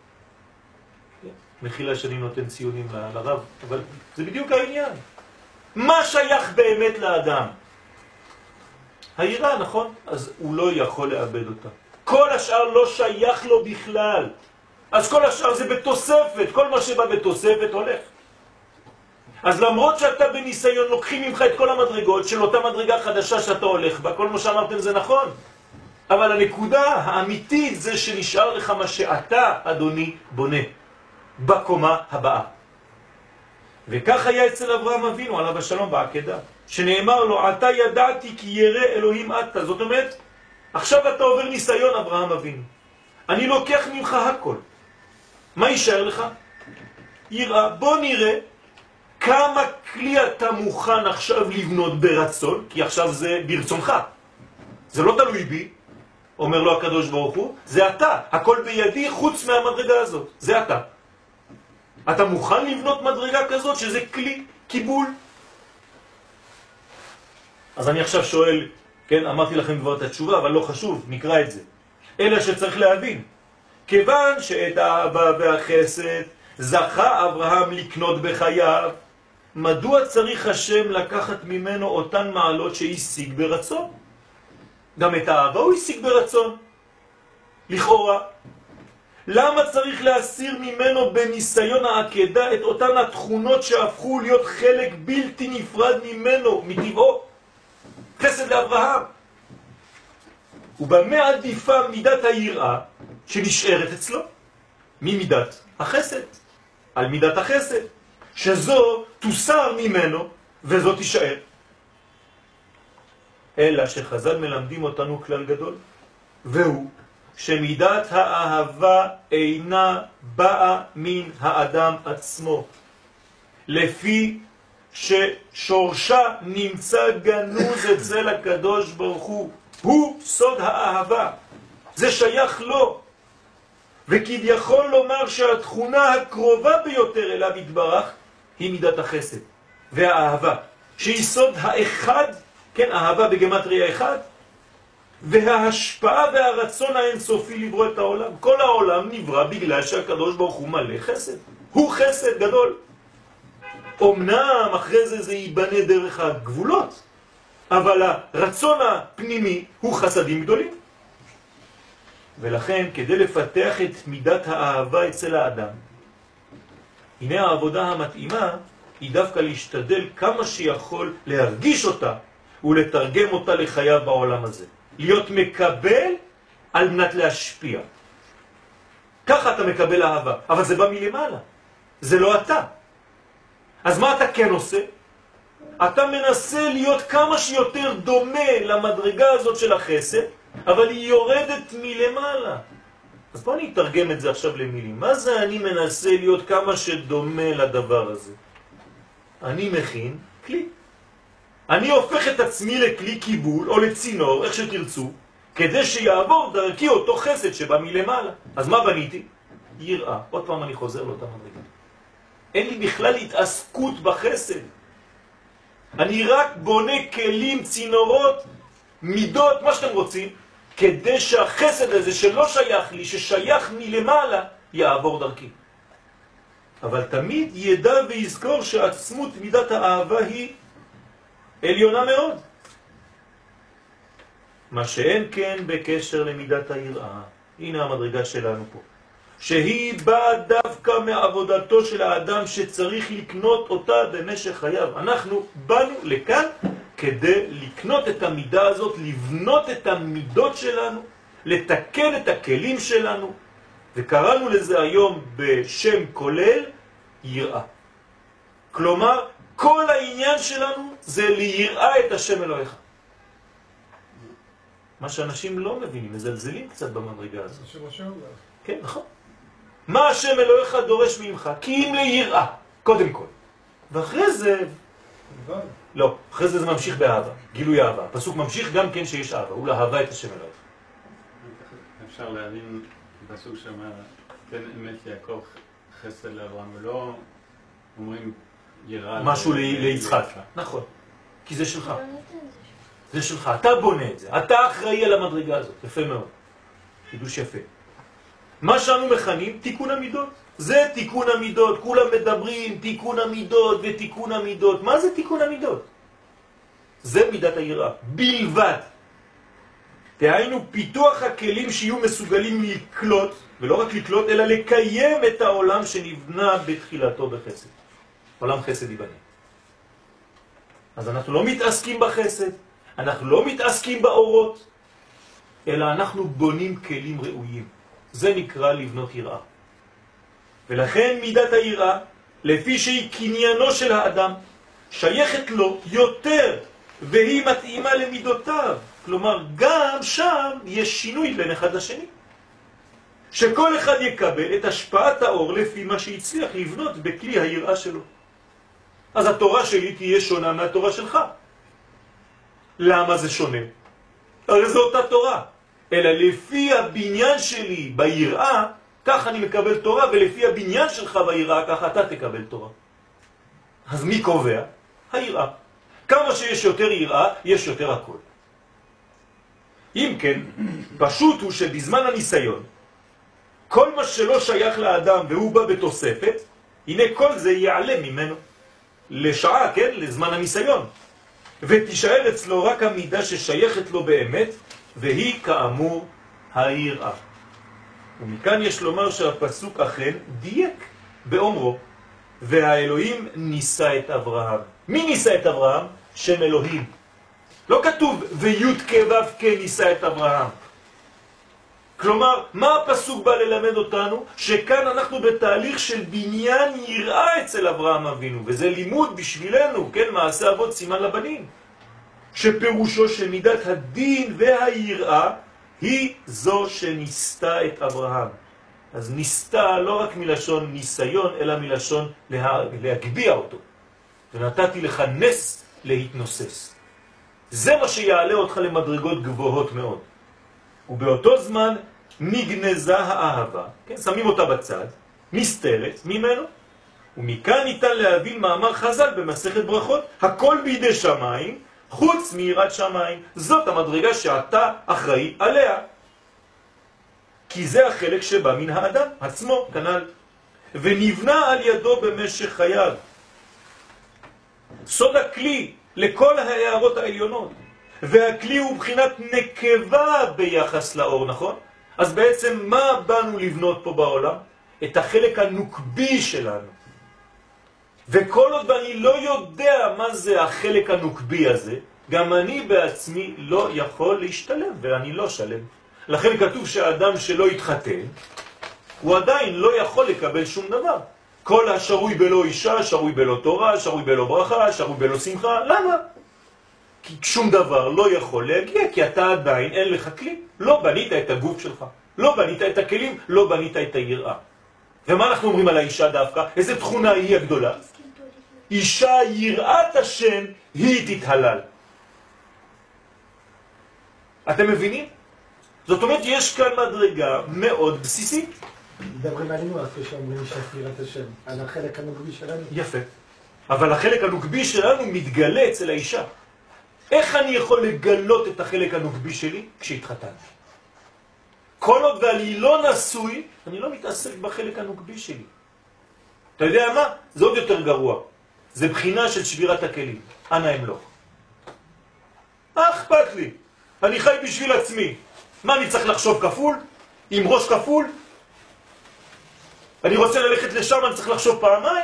מחילה שאני נותן ציונים ל- לרב, אבל זה בדיוק העניין. מה שייך באמת לאדם? היראה, נכון? אז הוא לא יכול לאבד אותה. כל השאר לא שייך לו בכלל. אז כל השאר זה בתוספת, כל מה שבא בתוספת הולך. אז למרות שאתה בניסיון לוקחים ממך את כל המדרגות של אותה מדרגה חדשה שאתה הולך בה, כל מה שאמרתם זה נכון. אבל הנקודה האמיתית זה שנשאר לך מה שאתה, אדוני, בונה בקומה הבאה. וכך היה אצל אברהם אבינו עליו השלום בעקדה, שנאמר לו, אתה ידעתי כי ירא אלוהים אתה. זאת אומרת, עכשיו אתה עובר ניסיון אברהם אבינו. אני לוקח ממך הכל. מה יישאר לך? יראה. בוא נראה כמה כלי אתה מוכן עכשיו לבנות ברצון, כי עכשיו זה ברצונך. זה לא תלוי בי, אומר לו הקדוש ברוך הוא, זה אתה. הכל בידי חוץ מהמדרגה הזאת. זה אתה. אתה מוכן לבנות מדרגה כזאת שזה כלי, קיבול? אז אני עכשיו שואל, כן, אמרתי לכם כבר את התשובה, אבל לא חשוב, נקרא את זה. אלא שצריך להבין, כיוון שאת האהבה והחסד זכה אברהם לקנות בחייו, מדוע צריך השם לקחת ממנו אותן מעלות שהשיג ברצון? גם את האהבה הוא השיג ברצון. לכאורה. למה צריך להסיר ממנו בניסיון העקדה את אותן התכונות שהפכו להיות חלק בלתי נפרד ממנו, מטבעו? חסד לאברהם. ובמה עדיפה מידת היראה שנשארת אצלו? ממידת החסד. על מידת החסד. שזו תוסר ממנו וזו תישאר. אלא שחז"ל מלמדים אותנו כלל גדול, והוא שמידת האהבה אינה באה מן האדם עצמו, לפי ששורשה נמצא גנוז אצל הקדוש ברוך הוא. הוא סוד האהבה, זה שייך לו. וכביכול לומר שהתכונה הקרובה ביותר אליו יתברך היא מידת החסד והאהבה, שהיא סוד האחד, כן, אהבה בגמטריה אחד, וההשפעה והרצון האינסופי לברוא את העולם. כל העולם נברא בגלל שהקדוש ברוך הוא מלא חסד. הוא חסד גדול. אמנם אחרי זה זה ייבנה דרך הגבולות, אבל הרצון הפנימי הוא חסדים גדולים. ולכן כדי לפתח את מידת האהבה אצל האדם, הנה העבודה המתאימה היא דווקא להשתדל כמה שיכול להרגיש אותה ולתרגם אותה לחייו בעולם הזה. להיות מקבל על מנת להשפיע. ככה אתה מקבל אהבה, אבל זה בא מלמעלה. זה לא אתה. אז מה אתה כן עושה? אתה מנסה להיות כמה שיותר דומה למדרגה הזאת של החסד, אבל היא יורדת מלמעלה. אז בוא אני אתרגם את זה עכשיו למילים. מה זה אני מנסה להיות כמה שדומה לדבר הזה? אני מכין כלי. אני הופך את עצמי לכלי קיבול או לצינור, איך שתרצו, כדי שיעבור דרכי אותו חסד שבא מלמעלה. אז מה בניתי? יראה. עוד פעם אני חוזר לאותה מדרגה. אין לי בכלל התעסקות בחסד. אני רק בונה כלים, צינורות, מידות, מה שאתם רוצים, כדי שהחסד הזה שלא שייך לי, ששייך מלמעלה, יעבור דרכי. אבל תמיד ידע ויזכור שעצמות מידת האהבה היא עליונה מאוד. מה שאין כן בקשר למידת היראה. הנה המדרגה שלנו פה. שהיא באה דווקא מעבודתו של האדם שצריך לקנות אותה במשך חייו. אנחנו באנו לכאן כדי לקנות את המידה הזאת, לבנות את המידות שלנו, לתקן את הכלים שלנו, וקראנו לזה היום בשם כולל יראה. כלומר, כל העניין שלנו זה ליראה את השם אלוהיך. מה שאנשים לא מבינים, מזלזלים קצת במדרגה הזאת. זה מה שאומר. כן, נכון. מה השם אלוהיך דורש ממך? כי אם ליראה, קודם כל. ואחרי זה... אבל. לא, אחרי זה זה ממשיך באהבה, גילוי אהבה. הפסוק ממשיך גם כן שיש אהבה, הוא לאהבה את השם אלוהיך. אפשר להבין פסוק שאומר, תן אמת יעקב חסד לאברהם, ולא אומרים יראה... משהו ליצחק. נכון, כי זה שלך. זה שלך, אתה בונה את זה, אתה אחראי על המדרגה הזאת, יפה מאוד. חידוש יפה. מה שאנו מכנים תיקון המידות. זה תיקון המידות, כולם מדברים תיקון המידות ותיקון המידות. מה זה תיקון המידות? זה מידת היראה, בלבד. תהיינו פיתוח הכלים שיהיו מסוגלים לקלוט, ולא רק לקלוט, אלא לקיים את העולם שנבנה בתחילתו בחסד. עולם חסד ייבנה. אז אנחנו לא מתעסקים בחסד, אנחנו לא מתעסקים באורות, אלא אנחנו בונים כלים ראויים. זה נקרא לבנות יראה. ולכן מידת היראה, לפי שהיא קניינו של האדם, שייכת לו יותר, והיא מתאימה למידותיו. כלומר, גם שם יש שינוי בין אחד לשני. שכל אחד יקבל את השפעת האור לפי מה שהצליח לבנות בכלי היראה שלו. אז התורה שלי תהיה שונה מהתורה שלך. למה זה שונה? הרי זו אותה תורה. אלא לפי הבניין שלי ביראה, כך אני מקבל תורה, ולפי הבניין שלך ביראה, כך אתה תקבל תורה. אז מי קובע? היראה. כמה שיש יותר יראה, יש יותר הכל. אם כן, פשוט הוא שבזמן הניסיון, כל מה שלא שייך לאדם והוא בא בתוספת, הנה כל זה יעלה ממנו. לשעה, כן? לזמן הניסיון. ותישאר אצלו רק המידה ששייכת לו באמת, והיא כאמור היראה. ומכאן יש לומר שהפסוק אכן דייק באומרו, והאלוהים ניסה את אברהם. מי ניסה את אברהם? שם אלוהים. לא כתוב ויוד כבב כניסה את אברהם. כלומר, מה הפסוק בא ללמד אותנו? שכאן אנחנו בתהליך של בניין יראה אצל אברהם אבינו, וזה לימוד בשבילנו, כן, מעשה אבות סימן לבנים. שפירושו שמידת הדין והיראה היא זו שניסתה את אברהם. אז ניסתה לא רק מלשון ניסיון, אלא מלשון לה... להגביע אותו. ונתתי לך נס להתנוסס. זה מה שיעלה אותך למדרגות גבוהות מאוד. ובאותו זמן נגנזה האהבה, כן, שמים אותה בצד, נסתרת ממנו, ומכאן ניתן להבין מאמר חז"ל במסכת ברכות, הכל בידי שמיים, חוץ מיראת שמיים. זאת המדרגה שאתה אחראי עליה. כי זה החלק שבא מן האדם עצמו, כנ"ל. ונבנה על ידו במשך חייו. סוד הכלי לכל ההערות העליונות. והכלי הוא בחינת נקבה ביחס לאור, נכון? אז בעצם מה באנו לבנות פה בעולם? את החלק הנוקבי שלנו. וכל עוד אני לא יודע מה זה החלק הנוקבי הזה, גם אני בעצמי לא יכול להשתלם, ואני לא שלם. לכן כתוב שהאדם שלא יתחתן, הוא עדיין לא יכול לקבל שום דבר. כל השרוי בלא אישה, שרוי בלא תורה, שרוי בלא ברכה, שרוי בלא שמחה. למה? כי שום דבר לא יכול להגיע, כי אתה עדיין אין לך כלי. לא בנית את הגוף שלך, לא בנית את הכלים, לא בנית את היראה. ומה אנחנו אומרים על האישה דווקא? איזה תכונה היא הגדולה? אישה יראת השם היא תתהלל. אתם מבינים? זאת אומרת, יש כאן מדרגה מאוד בסיסית. מדברים עלינו אחרי שאומרים שפירת השם, על החלק הנוגבי שלנו. יפה. אבל החלק הנוגבי שלנו מתגלה אצל האישה. איך אני יכול לגלות את החלק הנוגבי שלי? כשהתחתנתי. כל עוד ואני לא נשוי, אני לא מתעסק בחלק הנוגבי שלי. אתה יודע מה? זה עוד יותר גרוע. זה בחינה של שבירת הכלים. אנא אמלוך. מה אכפת לי? אני חי בשביל עצמי. מה, אני צריך לחשוב כפול? עם ראש כפול? אני רוצה ללכת לשם, אני צריך לחשוב פעמיים?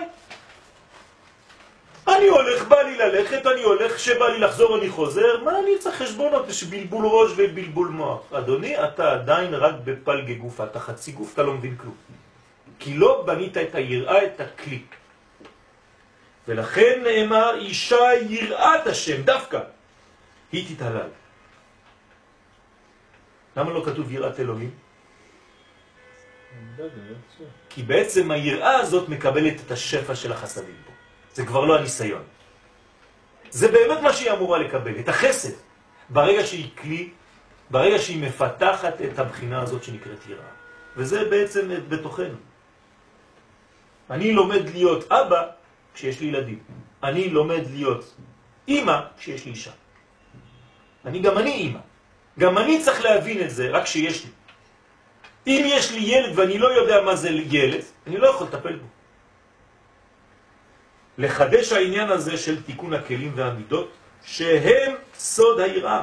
אני הולך, בא לי ללכת, אני הולך, שבא לי לחזור, אני חוזר. מה אני צריך חשבונות? יש בלבול ראש ובלבול מוח. אדוני, אתה עדיין רק בפלגי גוף, אתה חצי גוף, אתה לא מבין כלום. כי לא בנית את היראה, את הכלי. ולכן נאמר, אישה יראת השם, דווקא. היא תתהלל. למה לא כתוב יראת אלוהים? כי בעצם היראה הזאת מקבלת את השפע של החסדים פה. זה כבר לא הניסיון. זה באמת מה שהיא אמורה לקבל, את החסד. ברגע שהיא כלי, ברגע שהיא מפתחת את הבחינה הזאת שנקראת יראה. וזה בעצם בתוכנו. אני לומד להיות אבא כשיש לי ילדים. אני לומד להיות אמא כשיש לי אישה. אני גם אני אמא. גם אני צריך להבין את זה רק כשיש לי. אם יש לי ילד ואני לא יודע מה זה ילד, אני לא יכול לטפל בו. לחדש העניין הזה של תיקון הכלים והמידות, שהם סוד היראה.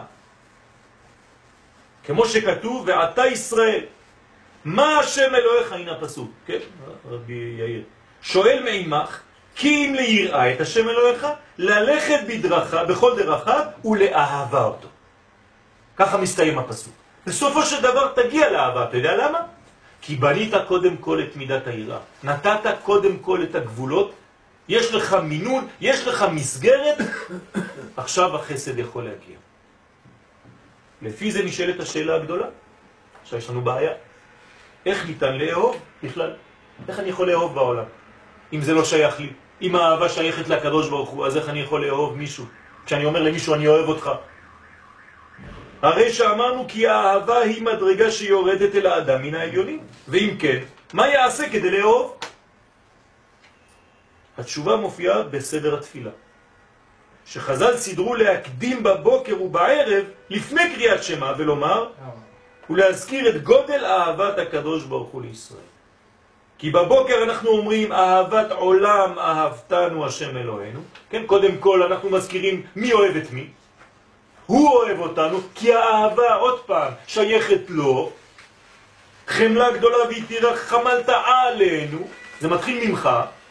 כמו שכתוב, ועתה ישראל, מה השם אלוהיך, הנה הפסוק, כן? רבי יאיר. שואל מעמך, כי אם ליראה את השם אלוהיך, ללכת בדרכה, בכל דרכיו, ולאהבה אותו. ככה מסתיים הפסוק. בסופו של דבר תגיע לאהבה, אתה יודע למה? כי בנית קודם כל את מידת היראה. נתת קודם כל את הגבולות, יש לך מינון, יש לך מסגרת, עכשיו החסד יכול להגיע. לפי זה נשאלת השאלה הגדולה. עכשיו יש לנו בעיה. איך ניתן לאהוב בכלל? איך אני יכול לאהוב בעולם? אם זה לא שייך לי. אם האהבה שייכת לקדוש ברוך הוא, אז איך אני יכול לאהוב מישהו? כשאני אומר למישהו אני אוהב אותך. הרי שאמרנו כי האהבה היא מדרגה שיורדת אל האדם מן העליונים. ואם כן, מה יעשה כדי לאהוב? התשובה מופיעה בסדר התפילה. שחז"ל סידרו להקדים בבוקר ובערב לפני קריאת שמע ולומר ולהזכיר את גודל אהבת הקדוש ברוך הוא לישראל. כי בבוקר אנחנו אומרים אהבת עולם אהבתנו השם אלוהינו. כן, קודם כל אנחנו מזכירים מי אוהב את מי. הוא אוהב אותנו כי האהבה עוד פעם שייכת לו. חמלה גדולה והתירה חמלת עלינו. זה מתחיל ממך.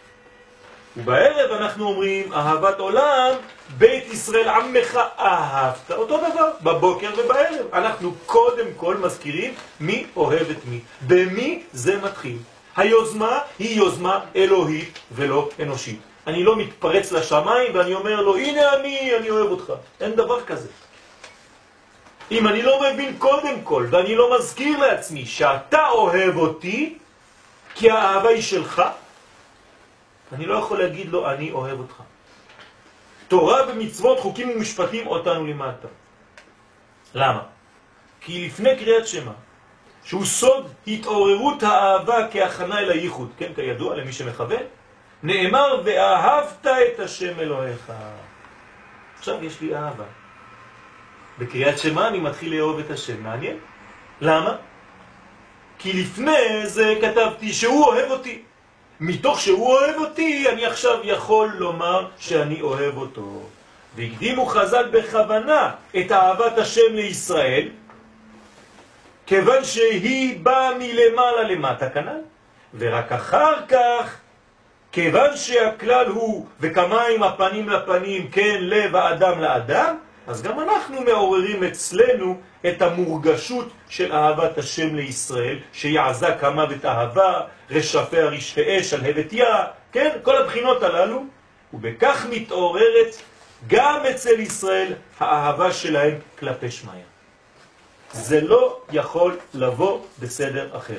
ובערב אנחנו אומרים אהבת עולם בית ישראל עמך אהבת. אותו דבר בבוקר ובערב. אנחנו קודם כל מזכירים מי אוהב את מי. במי זה מתחיל. היוזמה היא יוזמה אלוהית ולא אנושית. אני לא מתפרץ לשמיים ואני אומר לו הנה אני, אני אוהב אותך. אין דבר כזה. אם אני לא מבין קודם כל ואני לא מזכיר לעצמי שאתה אוהב אותי כי האהבה היא שלך, אני לא יכול להגיד לו אני אוהב אותך. תורה ומצוות, חוקים ומשפטים אותנו למטה. למה? כי לפני קריאת שמע, שהוא סוד התעוררות האהבה כהכנה אל הייחוד, כן, כידוע למי שמכוון, נאמר ואהבת את השם אלוהיך. עכשיו יש לי אהבה. בקריאת שמע אני מתחיל לאהוב את השם. מעניין? למה? כי לפני זה כתבתי שהוא אוהב אותי. מתוך שהוא אוהב אותי, אני עכשיו יכול לומר שאני אוהב אותו. והקדימו חז"ל בכוונה את אהבת השם לישראל, כיוון שהיא באה מלמעלה למטה כנ"ל, ורק אחר כך, כיוון שהכלל הוא וכמיים הפנים לפנים, כן לב האדם לאדם, אז גם אנחנו מעוררים אצלנו את המורגשות של אהבת השם לישראל, שיעזה כמוות אהבה, רשפי הרשפי אש, שלהבתיה, כן? כל הבחינות הללו, ובכך מתעוררת גם אצל ישראל האהבה שלהם כלפי שמיה. זה לא יכול לבוא בסדר אחר.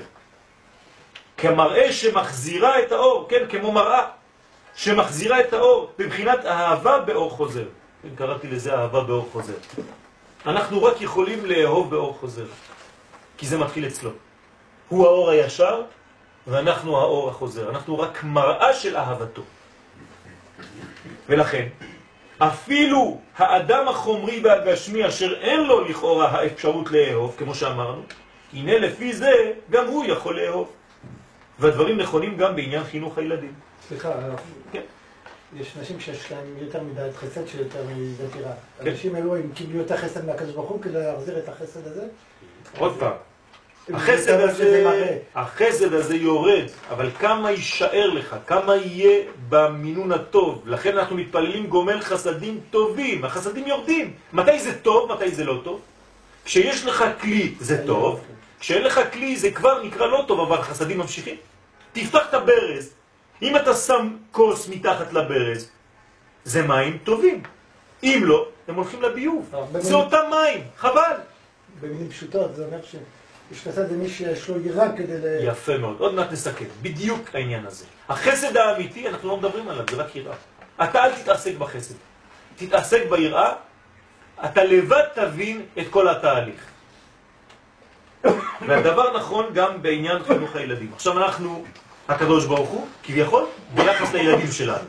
כמראה שמחזירה את האור, כן, כמו מראה שמחזירה את האור, בבחינת אהבה באור חוזר. קראתי לזה אהבה באור חוזר. אנחנו רק יכולים לאהוב באור חוזר, כי זה מתחיל אצלו. הוא האור הישר, ואנחנו האור החוזר, אנחנו רק מראה של אהבתו. ולכן, אפילו האדם החומרי והגשמי אשר אין לו לכאורה האפשרות לאהוב, כמו שאמרנו, הנה לפי זה גם הוא יכול לאהוב. והדברים נכונים גם בעניין חינוך הילדים. סליחה, כן. יש אנשים שיש להם יותר מדי חסד שיותר מדי יראה. כן. אנשים אלו הם קיבלו יותר חסד מהקדוש ברוך הוא כדי להחזיר את החסד הזה. עוד פעם. החסד הזה, החסד הזה יורד, אבל כמה יישאר לך, כמה יהיה במינון הטוב. לכן אנחנו מתפללים גומל חסדים טובים, החסדים יורדים. מתי זה טוב, מתי זה לא טוב? כשיש לך כלי זה טוב, כשאין לך כלי זה כבר נקרא לא טוב, אבל החסדים ממשיכים. תפתח את הברז, אם אתה שם כוס מתחת לברז, זה מים טובים. אם לא, הם הולכים לביוב. זה אותם מים, חבל. במילים פשוטות, זה אומר ש... יש חסד זה מי שיש לו יראה כדי ל... יפה מאוד, עוד מעט נסכם, בדיוק העניין הזה. החסד האמיתי, אנחנו לא מדברים עליו, זה רק יראה. אתה אל תתעסק בחסד, תתעסק ביראה, אתה לבד תבין את כל התהליך. והדבר נכון גם בעניין חינוך הילדים. עכשיו אנחנו, הקדוש ברוך הוא, כביכול, ביחס לילדים שלנו.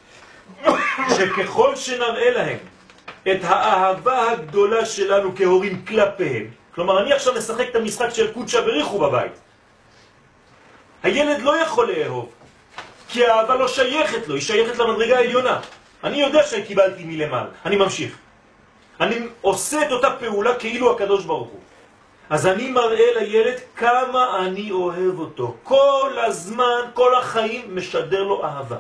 שככל שנראה להם את האהבה הגדולה שלנו כהורים כלפיהם, כלומר, אני עכשיו משחק את המשחק של קודשה בריחו בבית. הילד לא יכול לאהוב, כי האהבה לא שייכת לו, היא שייכת למדרגה העליונה. אני יודע שקיבלתי מלמעלה, אני ממשיך. אני עושה את אותה פעולה כאילו הקדוש ברוך הוא. אז אני מראה לילד כמה אני אוהב אותו. כל הזמן, כל החיים משדר לו אהבה.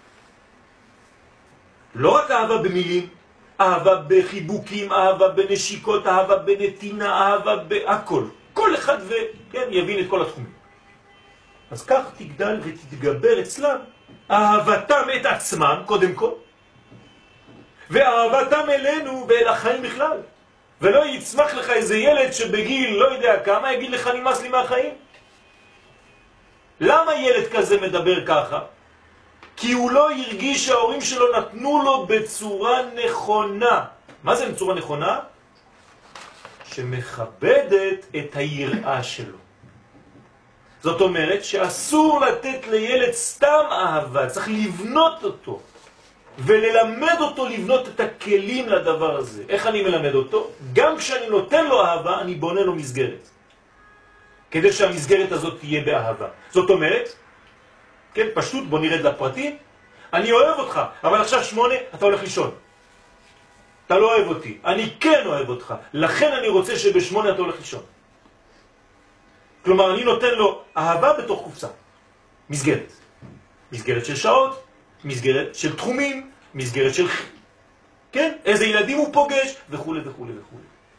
לא רק אהבה במילים, אהבה בחיבוקים, אהבה בנשיקות, אהבה בנתינה, אהבה בהכל. כל אחד ו... כן, יבין את כל התחומים. אז כך תגדל ותתגבר אצלם אהבתם את עצמם, קודם כל, ואהבתם אלינו ואל החיים בכלל. ולא יצמח לך איזה ילד שבגיל לא יודע כמה יגיד לך נמאס לי מהחיים. למה ילד כזה מדבר ככה? כי הוא לא הרגיש שההורים שלו נתנו לו בצורה נכונה. מה זה בצורה נכונה? שמכבדת את היראה שלו. זאת אומרת שאסור לתת לילד סתם אהבה, צריך לבנות אותו. וללמד אותו לבנות את הכלים לדבר הזה. איך אני מלמד אותו? גם כשאני נותן לו אהבה, אני בונה לו מסגרת. כדי שהמסגרת הזאת תהיה באהבה. זאת אומרת, כן, פשוט בוא נרד לפרטים. אני אוהב אותך, אבל עכשיו שמונה, אתה הולך לישון. אתה לא אוהב אותי. אני כן אוהב אותך. לכן אני רוצה שבשמונה אתה הולך לישון. כלומר, אני נותן לו אהבה בתוך קופסה. מסגרת. מסגרת של שעות, מסגרת של תחומים, מסגרת של... כן? איזה ילדים הוא פוגש, וכו' וכו' וכו'.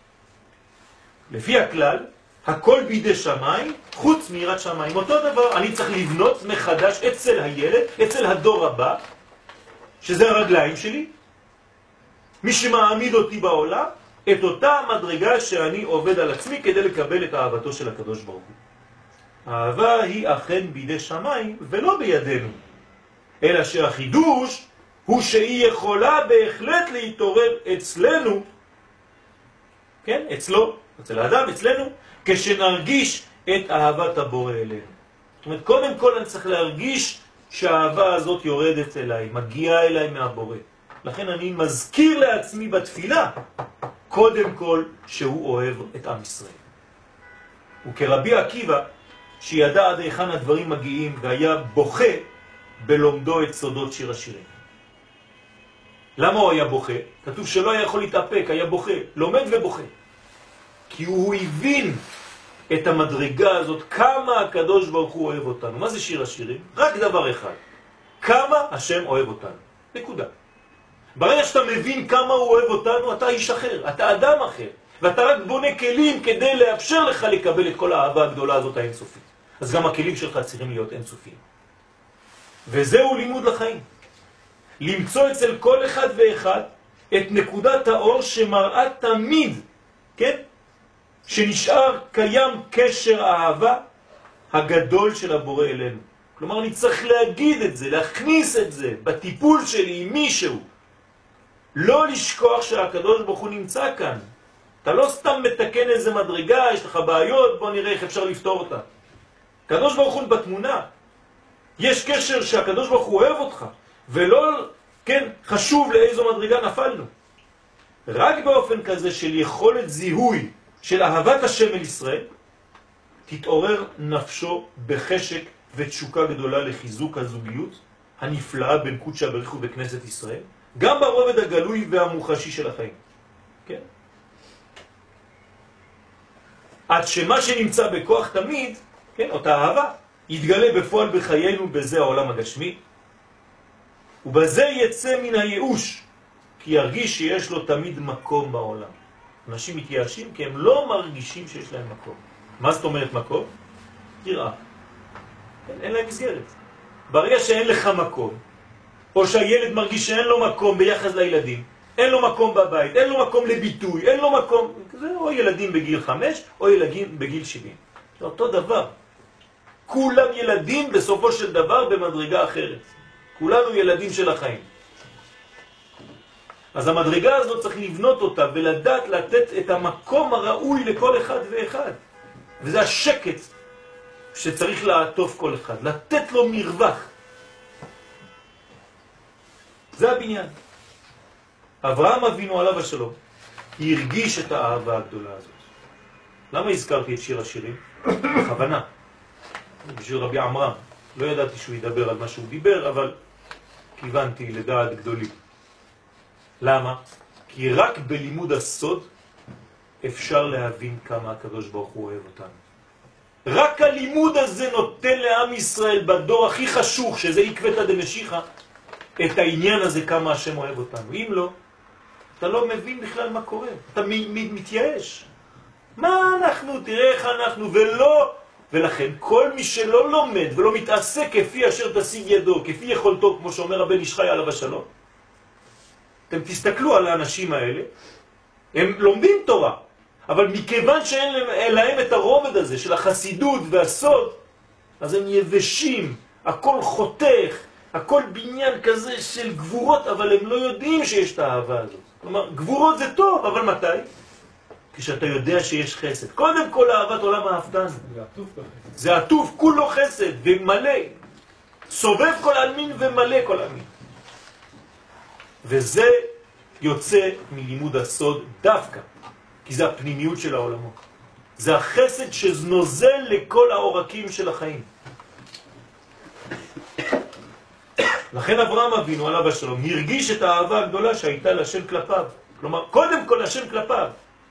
לפי הכלל, הכל בידי שמיים, חוץ מיראת שמיים. אותו דבר, אני צריך לבנות מחדש אצל הילד, אצל הדור הבא, שזה הרגליים שלי, מי שמעמיד אותי בעולם, את אותה מדרגה שאני עובד על עצמי כדי לקבל את אהבתו של הקדוש ברוך הוא. האהבה היא אכן בידי שמיים ולא בידינו. אלא שהחידוש הוא שהיא יכולה בהחלט להתעורר אצלנו, כן, אצלו, אצל האדם, אצלנו, כשנרגיש את אהבת הבורא אלינו. זאת אומרת, קודם כל אני צריך להרגיש שהאהבה הזאת יורדת אליי, מגיעה אליי מהבורא. לכן אני מזכיר לעצמי בתפילה, קודם כל שהוא אוהב את עם ישראל. וכרבי עקיבא, שידע עד היכן הדברים מגיעים והיה בוכה בלומדו את סודות שיר השירים. למה הוא היה בוכה? כתוב שלא היה יכול להתאפק, היה בוכה, לומד ובוכה. כי הוא הבין את המדרגה הזאת, כמה הקדוש ברוך הוא אוהב אותנו. מה זה שיר השירים? רק דבר אחד. כמה השם אוהב אותנו. נקודה. ברגע שאתה מבין כמה הוא אוהב אותנו, אתה איש אחר, אתה אדם אחר. ואתה רק בונה כלים כדי לאפשר לך לקבל את כל האהבה הגדולה הזאת האינסופית. אז גם הכלים שלך צריכים להיות אינסופיים. וזהו לימוד לחיים. למצוא אצל כל אחד ואחד את נקודת האור שמראה תמיד, כן? שנשאר קיים קשר האהבה הגדול של הבורא אלינו. כלומר, אני צריך להגיד את זה, להכניס את זה בטיפול שלי עם מישהו. לא לשכוח שהקדוש ברוך הוא נמצא כאן. אתה לא סתם מתקן איזה מדרגה, יש לך בעיות, בוא נראה איך אפשר לפתור אותה. הקדוש ברוך הוא בתמונה. יש קשר שהקדוש ברוך הוא אוהב אותך, ולא, כן, חשוב לאיזו מדרגה נפלנו. רק באופן כזה של יכולת זיהוי של אהבת השם אל ישראל, תתעורר נפשו בחשק ותשוקה גדולה לחיזוק הזוגיות הנפלאה בין קודשא בריך הוא בכנסת ישראל, גם ברובד הגלוי והמוחשי של החיים. כן? עד שמה שנמצא בכוח תמיד, כן, אותה אהבה, יתגלה בפועל בחיינו, בזה העולם הגשמי, ובזה יצא מן הייאוש, כי ירגיש שיש לו תמיד מקום בעולם. אנשים מתייאשים כי הם לא מרגישים שיש להם מקום. מה זאת אומרת מקום? יראה. אין להם מסגרת. ברגע שאין לך מקום, או שהילד מרגיש שאין לו מקום ביחס לילדים, אין לו מקום בבית, אין לו מקום לביטוי, אין לו מקום, זה או ילדים בגיל חמש, או ילדים בגיל שבעים. זה אותו דבר. כולם ילדים בסופו של דבר במדרגה אחרת. כולנו ילדים של החיים. אז המדרגה הזאת צריך לבנות אותה ולדעת לתת את המקום הראוי לכל אחד ואחד. וזה השקט שצריך לעטוף כל אחד, לתת לו מרווח. זה הבניין. אברהם אבינו עליו השלום הרגיש את האהבה הגדולה הזאת. למה הזכרתי את שיר השירים? בכוונה. בשביל רבי עמרם. לא ידעתי שהוא ידבר על מה שהוא דיבר, אבל כיוונתי לדעת גדולים. למה? כי רק בלימוד הסוד אפשר להבין כמה הקדוש ברוך הוא אוהב אותנו. רק הלימוד הזה נותן לעם ישראל בדור הכי חשוך, שזה עקבתא דמשיחא, את העניין הזה כמה השם אוהב אותנו. אם לא, אתה לא מבין בכלל מה קורה. אתה מתייאש. מה אנחנו? תראה איך אנחנו, ולא... ולכן כל מי שלא לומד ולא מתעסק כפי אשר תשיג ידו, כפי יכולתו, כמו שאומר הבן איש חי עליו השלום, אתם תסתכלו על האנשים האלה, הם לומדים תורה, אבל מכיוון שאין להם, להם את הרובד הזה של החסידות והסוד, אז הם יבשים, הכל חותך, הכל בניין כזה של גבורות, אבל הם לא יודעים שיש את האהבה הזאת. כלומר, גבורות זה טוב, אבל מתי? כשאתה יודע שיש חסד. קודם כל אהבת עולם האהבתן. זה עטוף בחסד. זה עטוף, כולו חסד ומלא. סובב כל עלמין ומלא כל עלמין. וזה יוצא מלימוד הסוד דווקא, כי זה הפנימיות של העולמות. זה החסד שנוזל לכל העורקים של החיים. לכן אברהם אבינו עליו השלום הרגיש את האהבה הגדולה שהייתה לשם כלפיו. כלומר, קודם כל לשם כלפיו.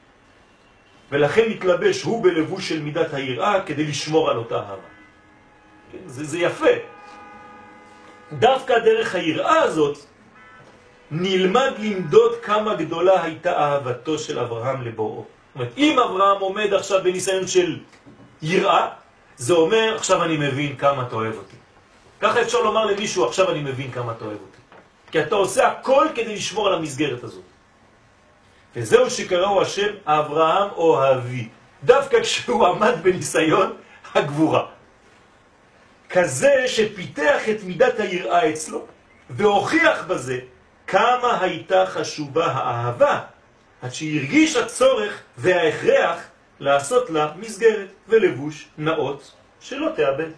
ולכן מתלבש הוא בלבוש של מידת היראה כדי לשמור על אותה אהבה. זה, זה יפה. דווקא דרך היראה הזאת נלמד למדוד כמה גדולה הייתה אהבתו של אברהם לבוראו. זאת אומרת, אם אברהם עומד עכשיו בניסיון של יראה, זה אומר עכשיו אני מבין כמה אתה אוהב אותי. ככה אפשר לומר למישהו עכשיו אני מבין כמה אתה אוהב אותי. כי אתה עושה הכל כדי לשמור על המסגרת הזאת. וזהו שקראו השם אברהם אוהבי, דווקא כשהוא עמד בניסיון הגבורה. כזה שפיתח את מידת היראה אצלו, והוכיח בזה כמה הייתה חשובה האהבה, עד שהרגיש הצורך וההכרח לעשות לה מסגרת ולבוש נאות שלא תאבד.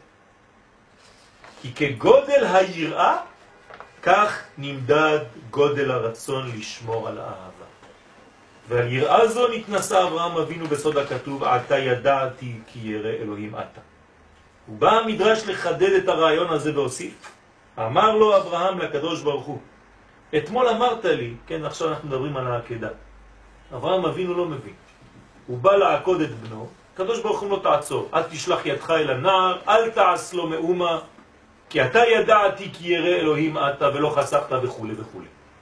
כי כגודל היראה, כך נמדד גודל הרצון לשמור על האהבה. ועל יראה זו נתנסה אברהם אבינו בסוד הכתוב, עתה ידעתי כי ירא אלוהים אתה. ובא המדרש לחדד את הרעיון הזה והוסיף, אמר לו אברהם לקדוש ברוך הוא, אתמול אמרת לי, כן, עכשיו אנחנו מדברים על העקדה. אברהם אבינו לא מבין. הוא בא לעקוד את בנו, הקדוש ברוך הוא לא תעצור, אל תשלח ידך אל הנער, אל תעש לו מאומה, כי אתה ידעתי כי ירא אלוהים אתה ולא חסכת וכו' וכו'.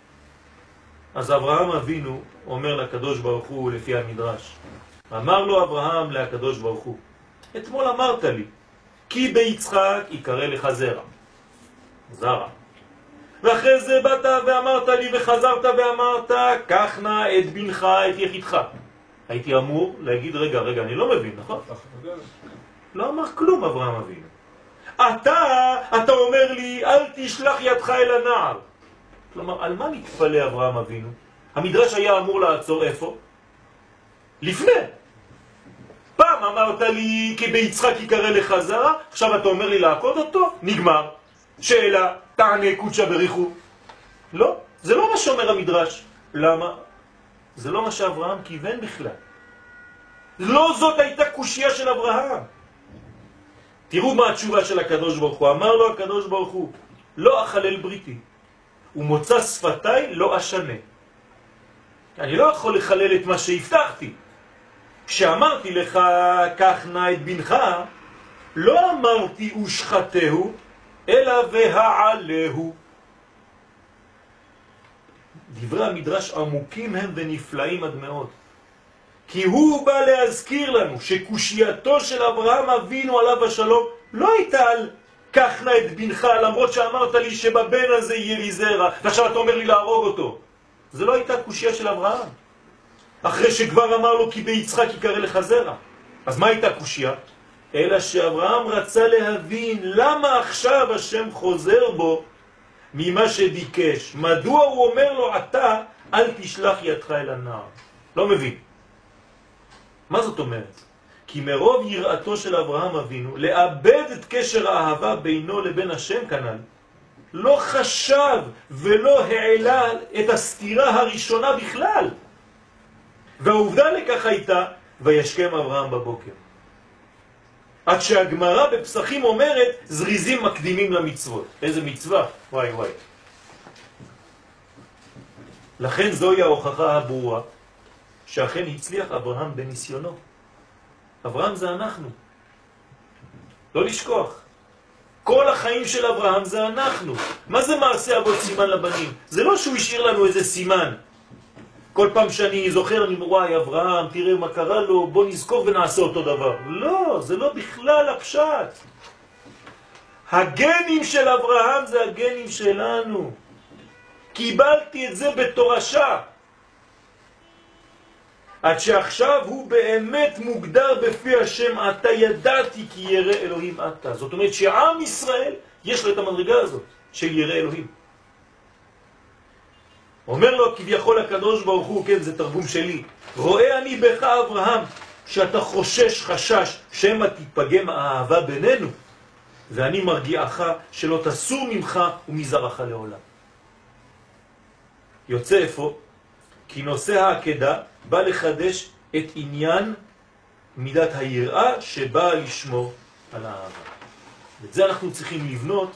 אז אברהם אבינו אומר לקדוש ברוך הוא לפי המדרש, אמר לו אברהם לקדוש ברוך הוא, אתמול אמרת לי, כי ביצחק יקרא לך זרע. זרע. ואחרי זה באת ואמרת לי וחזרת ואמרת, קח נא את בנך, את יחידך. הייתי אמור להגיד, רגע, רגע, אני לא מבין, נכון? לא אמר כלום אברהם אבינו. אתה, אתה אומר לי, אל תשלח ידך אל הנער. כלומר, על מה נתפלא אברהם אבינו? המדרש היה אמור לעצור איפה? לפני. פעם פעם אמרת לי כי ביצחק יקרא לך זרע, עכשיו אתה אומר לי לעקוד אותו? נגמר. שאלה, תענה קודשה בריחו. לא, זה לא מה שאומר המדרש. למה? זה לא מה שאברהם כיוון בכלל. לא זאת הייתה קושיה של אברהם. תראו מה התשובה של הקדוש ברוך הוא. אמר לו הקדוש ברוך הוא, לא אחלל בריתי, ומוצא שפתיי לא אשנה. אני לא יכול לחלל את מה שהבטחתי. כשאמרתי לך, קח נא את בנך, לא אמרתי ושחטהו, אלא והעלהו. דברי המדרש עמוקים הם ונפלאים עד מאוד. כי הוא בא להזכיר לנו שקושייתו של אברהם אבינו עליו השלום לא הייתה על קח נא את בנך, למרות שאמרת לי שבבן הזה יהיה לי זרע, ועכשיו אתה אומר לי להרוג אותו. זה לא הייתה קושיה של אברהם. אחרי שכבר אמר לו כי ביצחק יקרא לך זרע. אז מה הייתה קושיה? אלא שאברהם רצה להבין למה עכשיו השם חוזר בו ממה שביקש. מדוע הוא אומר לו אתה אל תשלח ידך אל הנער? לא מבין. מה זאת אומרת? כי מרוב יראתו של אברהם אבינו לאבד את קשר האהבה בינו לבין השם כנ"ל, לא חשב ולא העלה את הסתירה הראשונה בכלל. והעובדה לכך הייתה וישכם אברהם בבוקר. עד שהגמרא בפסחים אומרת זריזים מקדימים למצוות. איזה מצווה? וואי וואי. לכן זוהי ההוכחה הברורה שאכן הצליח אברהם בניסיונו. אברהם זה אנחנו. לא לשכוח. כל החיים של אברהם זה אנחנו. מה זה מעשה אבות סימן לבנים? זה לא שהוא השאיר לנו איזה סימן. כל פעם שאני זוכר, אני מוואי, אברהם, תראה מה קרה לו, בוא נזכור ונעשה אותו דבר. לא, זה לא בכלל הפשט. הגנים של אברהם זה הגנים שלנו. קיבלתי את זה בתורשה. עד שעכשיו הוא באמת מוגדר בפי השם, אתה ידעתי כי ירא אלוהים אתה. זאת אומרת שעם ישראל יש לו את המדרגה הזאת של ירא אלוהים. אומר לו כביכול הקדוש ברוך הוא, כן, זה תרגום שלי, רואה אני בך אברהם שאתה חושש חשש שמא תתפגם האהבה בינינו, ואני מרגיעך שלא תסור ממך ומזרעך לעולם. יוצא איפה? כי נושא העקדה בא לחדש את עניין מידת היראה שבאה לשמור על האהבה. ואת זה אנחנו צריכים לבנות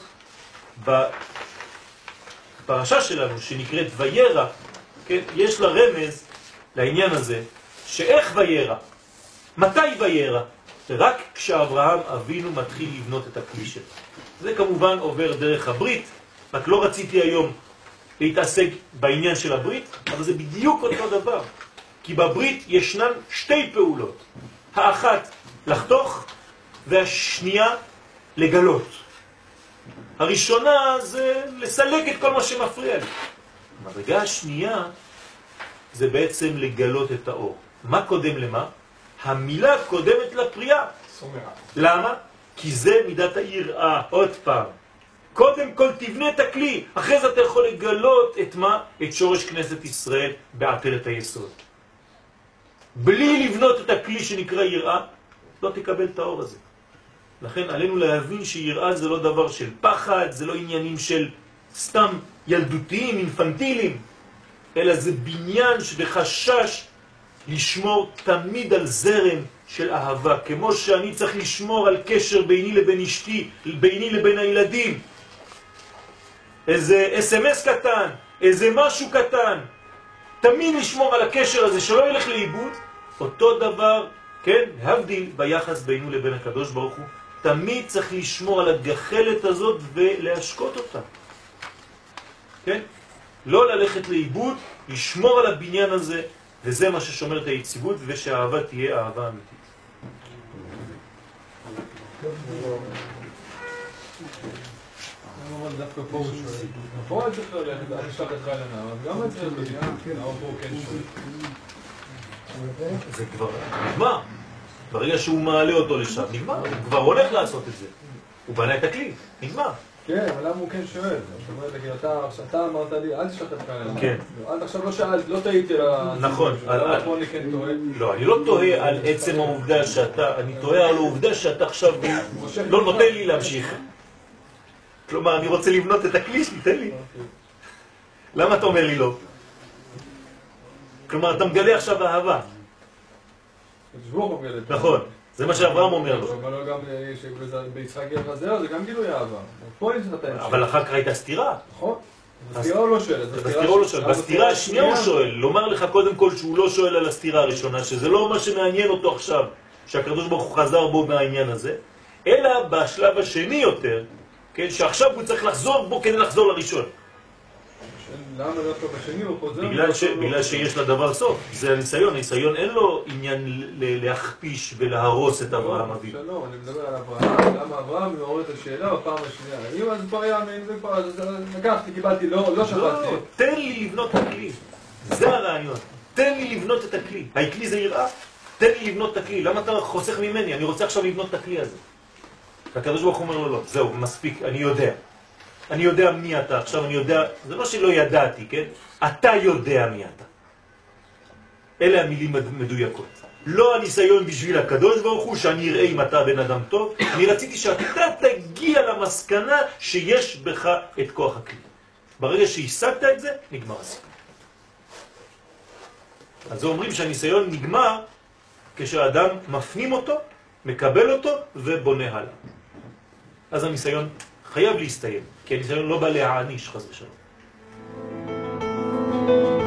בפרשה שלנו שנקראת וירא, כן? יש לה רמז לעניין הזה, שאיך וירא? מתי וירא? רק כשאברהם אבינו מתחיל לבנות את הכלי שלו. זה כמובן עובר דרך הברית, רק לא רציתי היום להתעסק בעניין של הברית, אבל זה בדיוק אותו דבר. כי בברית ישנן שתי פעולות. האחת לחתוך והשנייה לגלות. הראשונה זה לסלק את כל מה שמפריע לי. המדרגה השנייה זה בעצם לגלות את האור. מה קודם למה? המילה קודמת לפריאה. למה? כי זה מידת היראה. עוד פעם. קודם כל תבנה את הכלי, אחרי זה אתה יכול לגלות את מה? את שורש כנסת ישראל בעטרת היסוד. בלי לבנות את הכלי שנקרא יראה, לא תקבל את האור הזה. לכן עלינו להבין שיראה זה לא דבר של פחד, זה לא עניינים של סתם ילדותיים, אינפנטיליים, אלא זה בניין שבחשש לשמור תמיד על זרם של אהבה, כמו שאני צריך לשמור על קשר ביני לבין אשתי, ביני לבין הילדים. איזה אס אם אס קטן, איזה משהו קטן, תמיד לשמור על הקשר הזה שלא ילך לאיבוד. אותו דבר, כן, להבדיל ביחס בינו לבין הקדוש ברוך הוא, תמיד צריך לשמור על הגחלת הזאת ולהשקות אותה, כן? לא ללכת לאיבוד, לשמור על הבניין הזה, וזה מה ששומר את היציבות, ושהאהבה תהיה אהבה אמיתית. אבל דווקא פה הוא שואל. פה אני צריך ללכת, אני אשלח אותך לנער, אז גם את זה בדיוק, נער פה כן שואל. זה כבר נגמר. ברגע שהוא מעלה אותו לשם, נגמר. הוא כבר הולך לעשות את זה. הוא בנה את הכלי, נגמר. כן, אבל למה הוא כן שואל? זאת אומרת, אתה, אתה אמרת לי, אל תשלח את חיילינה. כן. עד עכשיו לא שאלת, לא טעיתי על ה... נכון. למה פה אני כן טועה? לא, אני לא טועה על עצם העובדה שאתה, אני טועה על העובדה שאתה עכשיו לא נותן לי להמשיך. כלומר, אני רוצה לבנות את הכלי שלי, תן לי. למה אתה אומר לי לא? כלומר, אתה מגלה עכשיו אהבה. נכון, זה מה שאברהם אומר לו. אבל גם ביצחק גר זרע זה גם גילוי אהבה. פה אני צריך את ההמשך. אבל אחר כך הייתה סתירה. נכון. בסתירה הוא לא שואל. בסתירה הוא לא שואל. בסתירה השנייה הוא שואל. לומר לך קודם כל שהוא לא שואל על הסתירה הראשונה, שזה לא מה שמעניין אותו עכשיו, שהקדוש ברוך הוא חזר בו מהעניין הזה, אלא בשלב השני יותר, כן, שעכשיו הוא צריך לחזור בו כדי לחזור לראשון. למה דווקא בשני הוא חוזר? בגלל, ש... בגלל שיש לדבר סוף, זה הניסיון, הניסיון אין לו עניין להכפיש ולהרוס את אברהם אבינו. שלום, אני מדבר על אברהם, למה אברהם מעורר את השאלה בפעם השנייה? אם אז כבר היה, אם זה כבר, אז לקחתי, קיבלתי, לא, לא שפטתי. לא, תן לי לבנות את הכלי, זה הרעיון, תן לי לבנות את הכלי, הכלי זה יראה, תן לי לבנות את הכלי, למה אתה חוסך ממני? אני רוצה עכשיו לבנות את הכלי הזה. הקדוש ברוך הוא אומר לו לא, זהו, מספיק, אני יודע. אני יודע מי אתה, עכשיו אני יודע, זה לא שלא ידעתי, כן? אתה יודע מי אתה. אלה המילים מדויקות. לא הניסיון בשביל הקדוש ברוך הוא, שאני אראה אם אתה בן אדם טוב, אני רציתי שאתה תגיע למסקנה שיש בך את כוח הכלי. ברגע שהשגת את זה, נגמר הסיפור. אז זה אומרים שהניסיון נגמר כשהאדם מפנים אותו, מקבל אותו ובונה הלאה. אז הניסיון חייב להסתיים, כי הניסיון לא בא להעניש חס ושלום.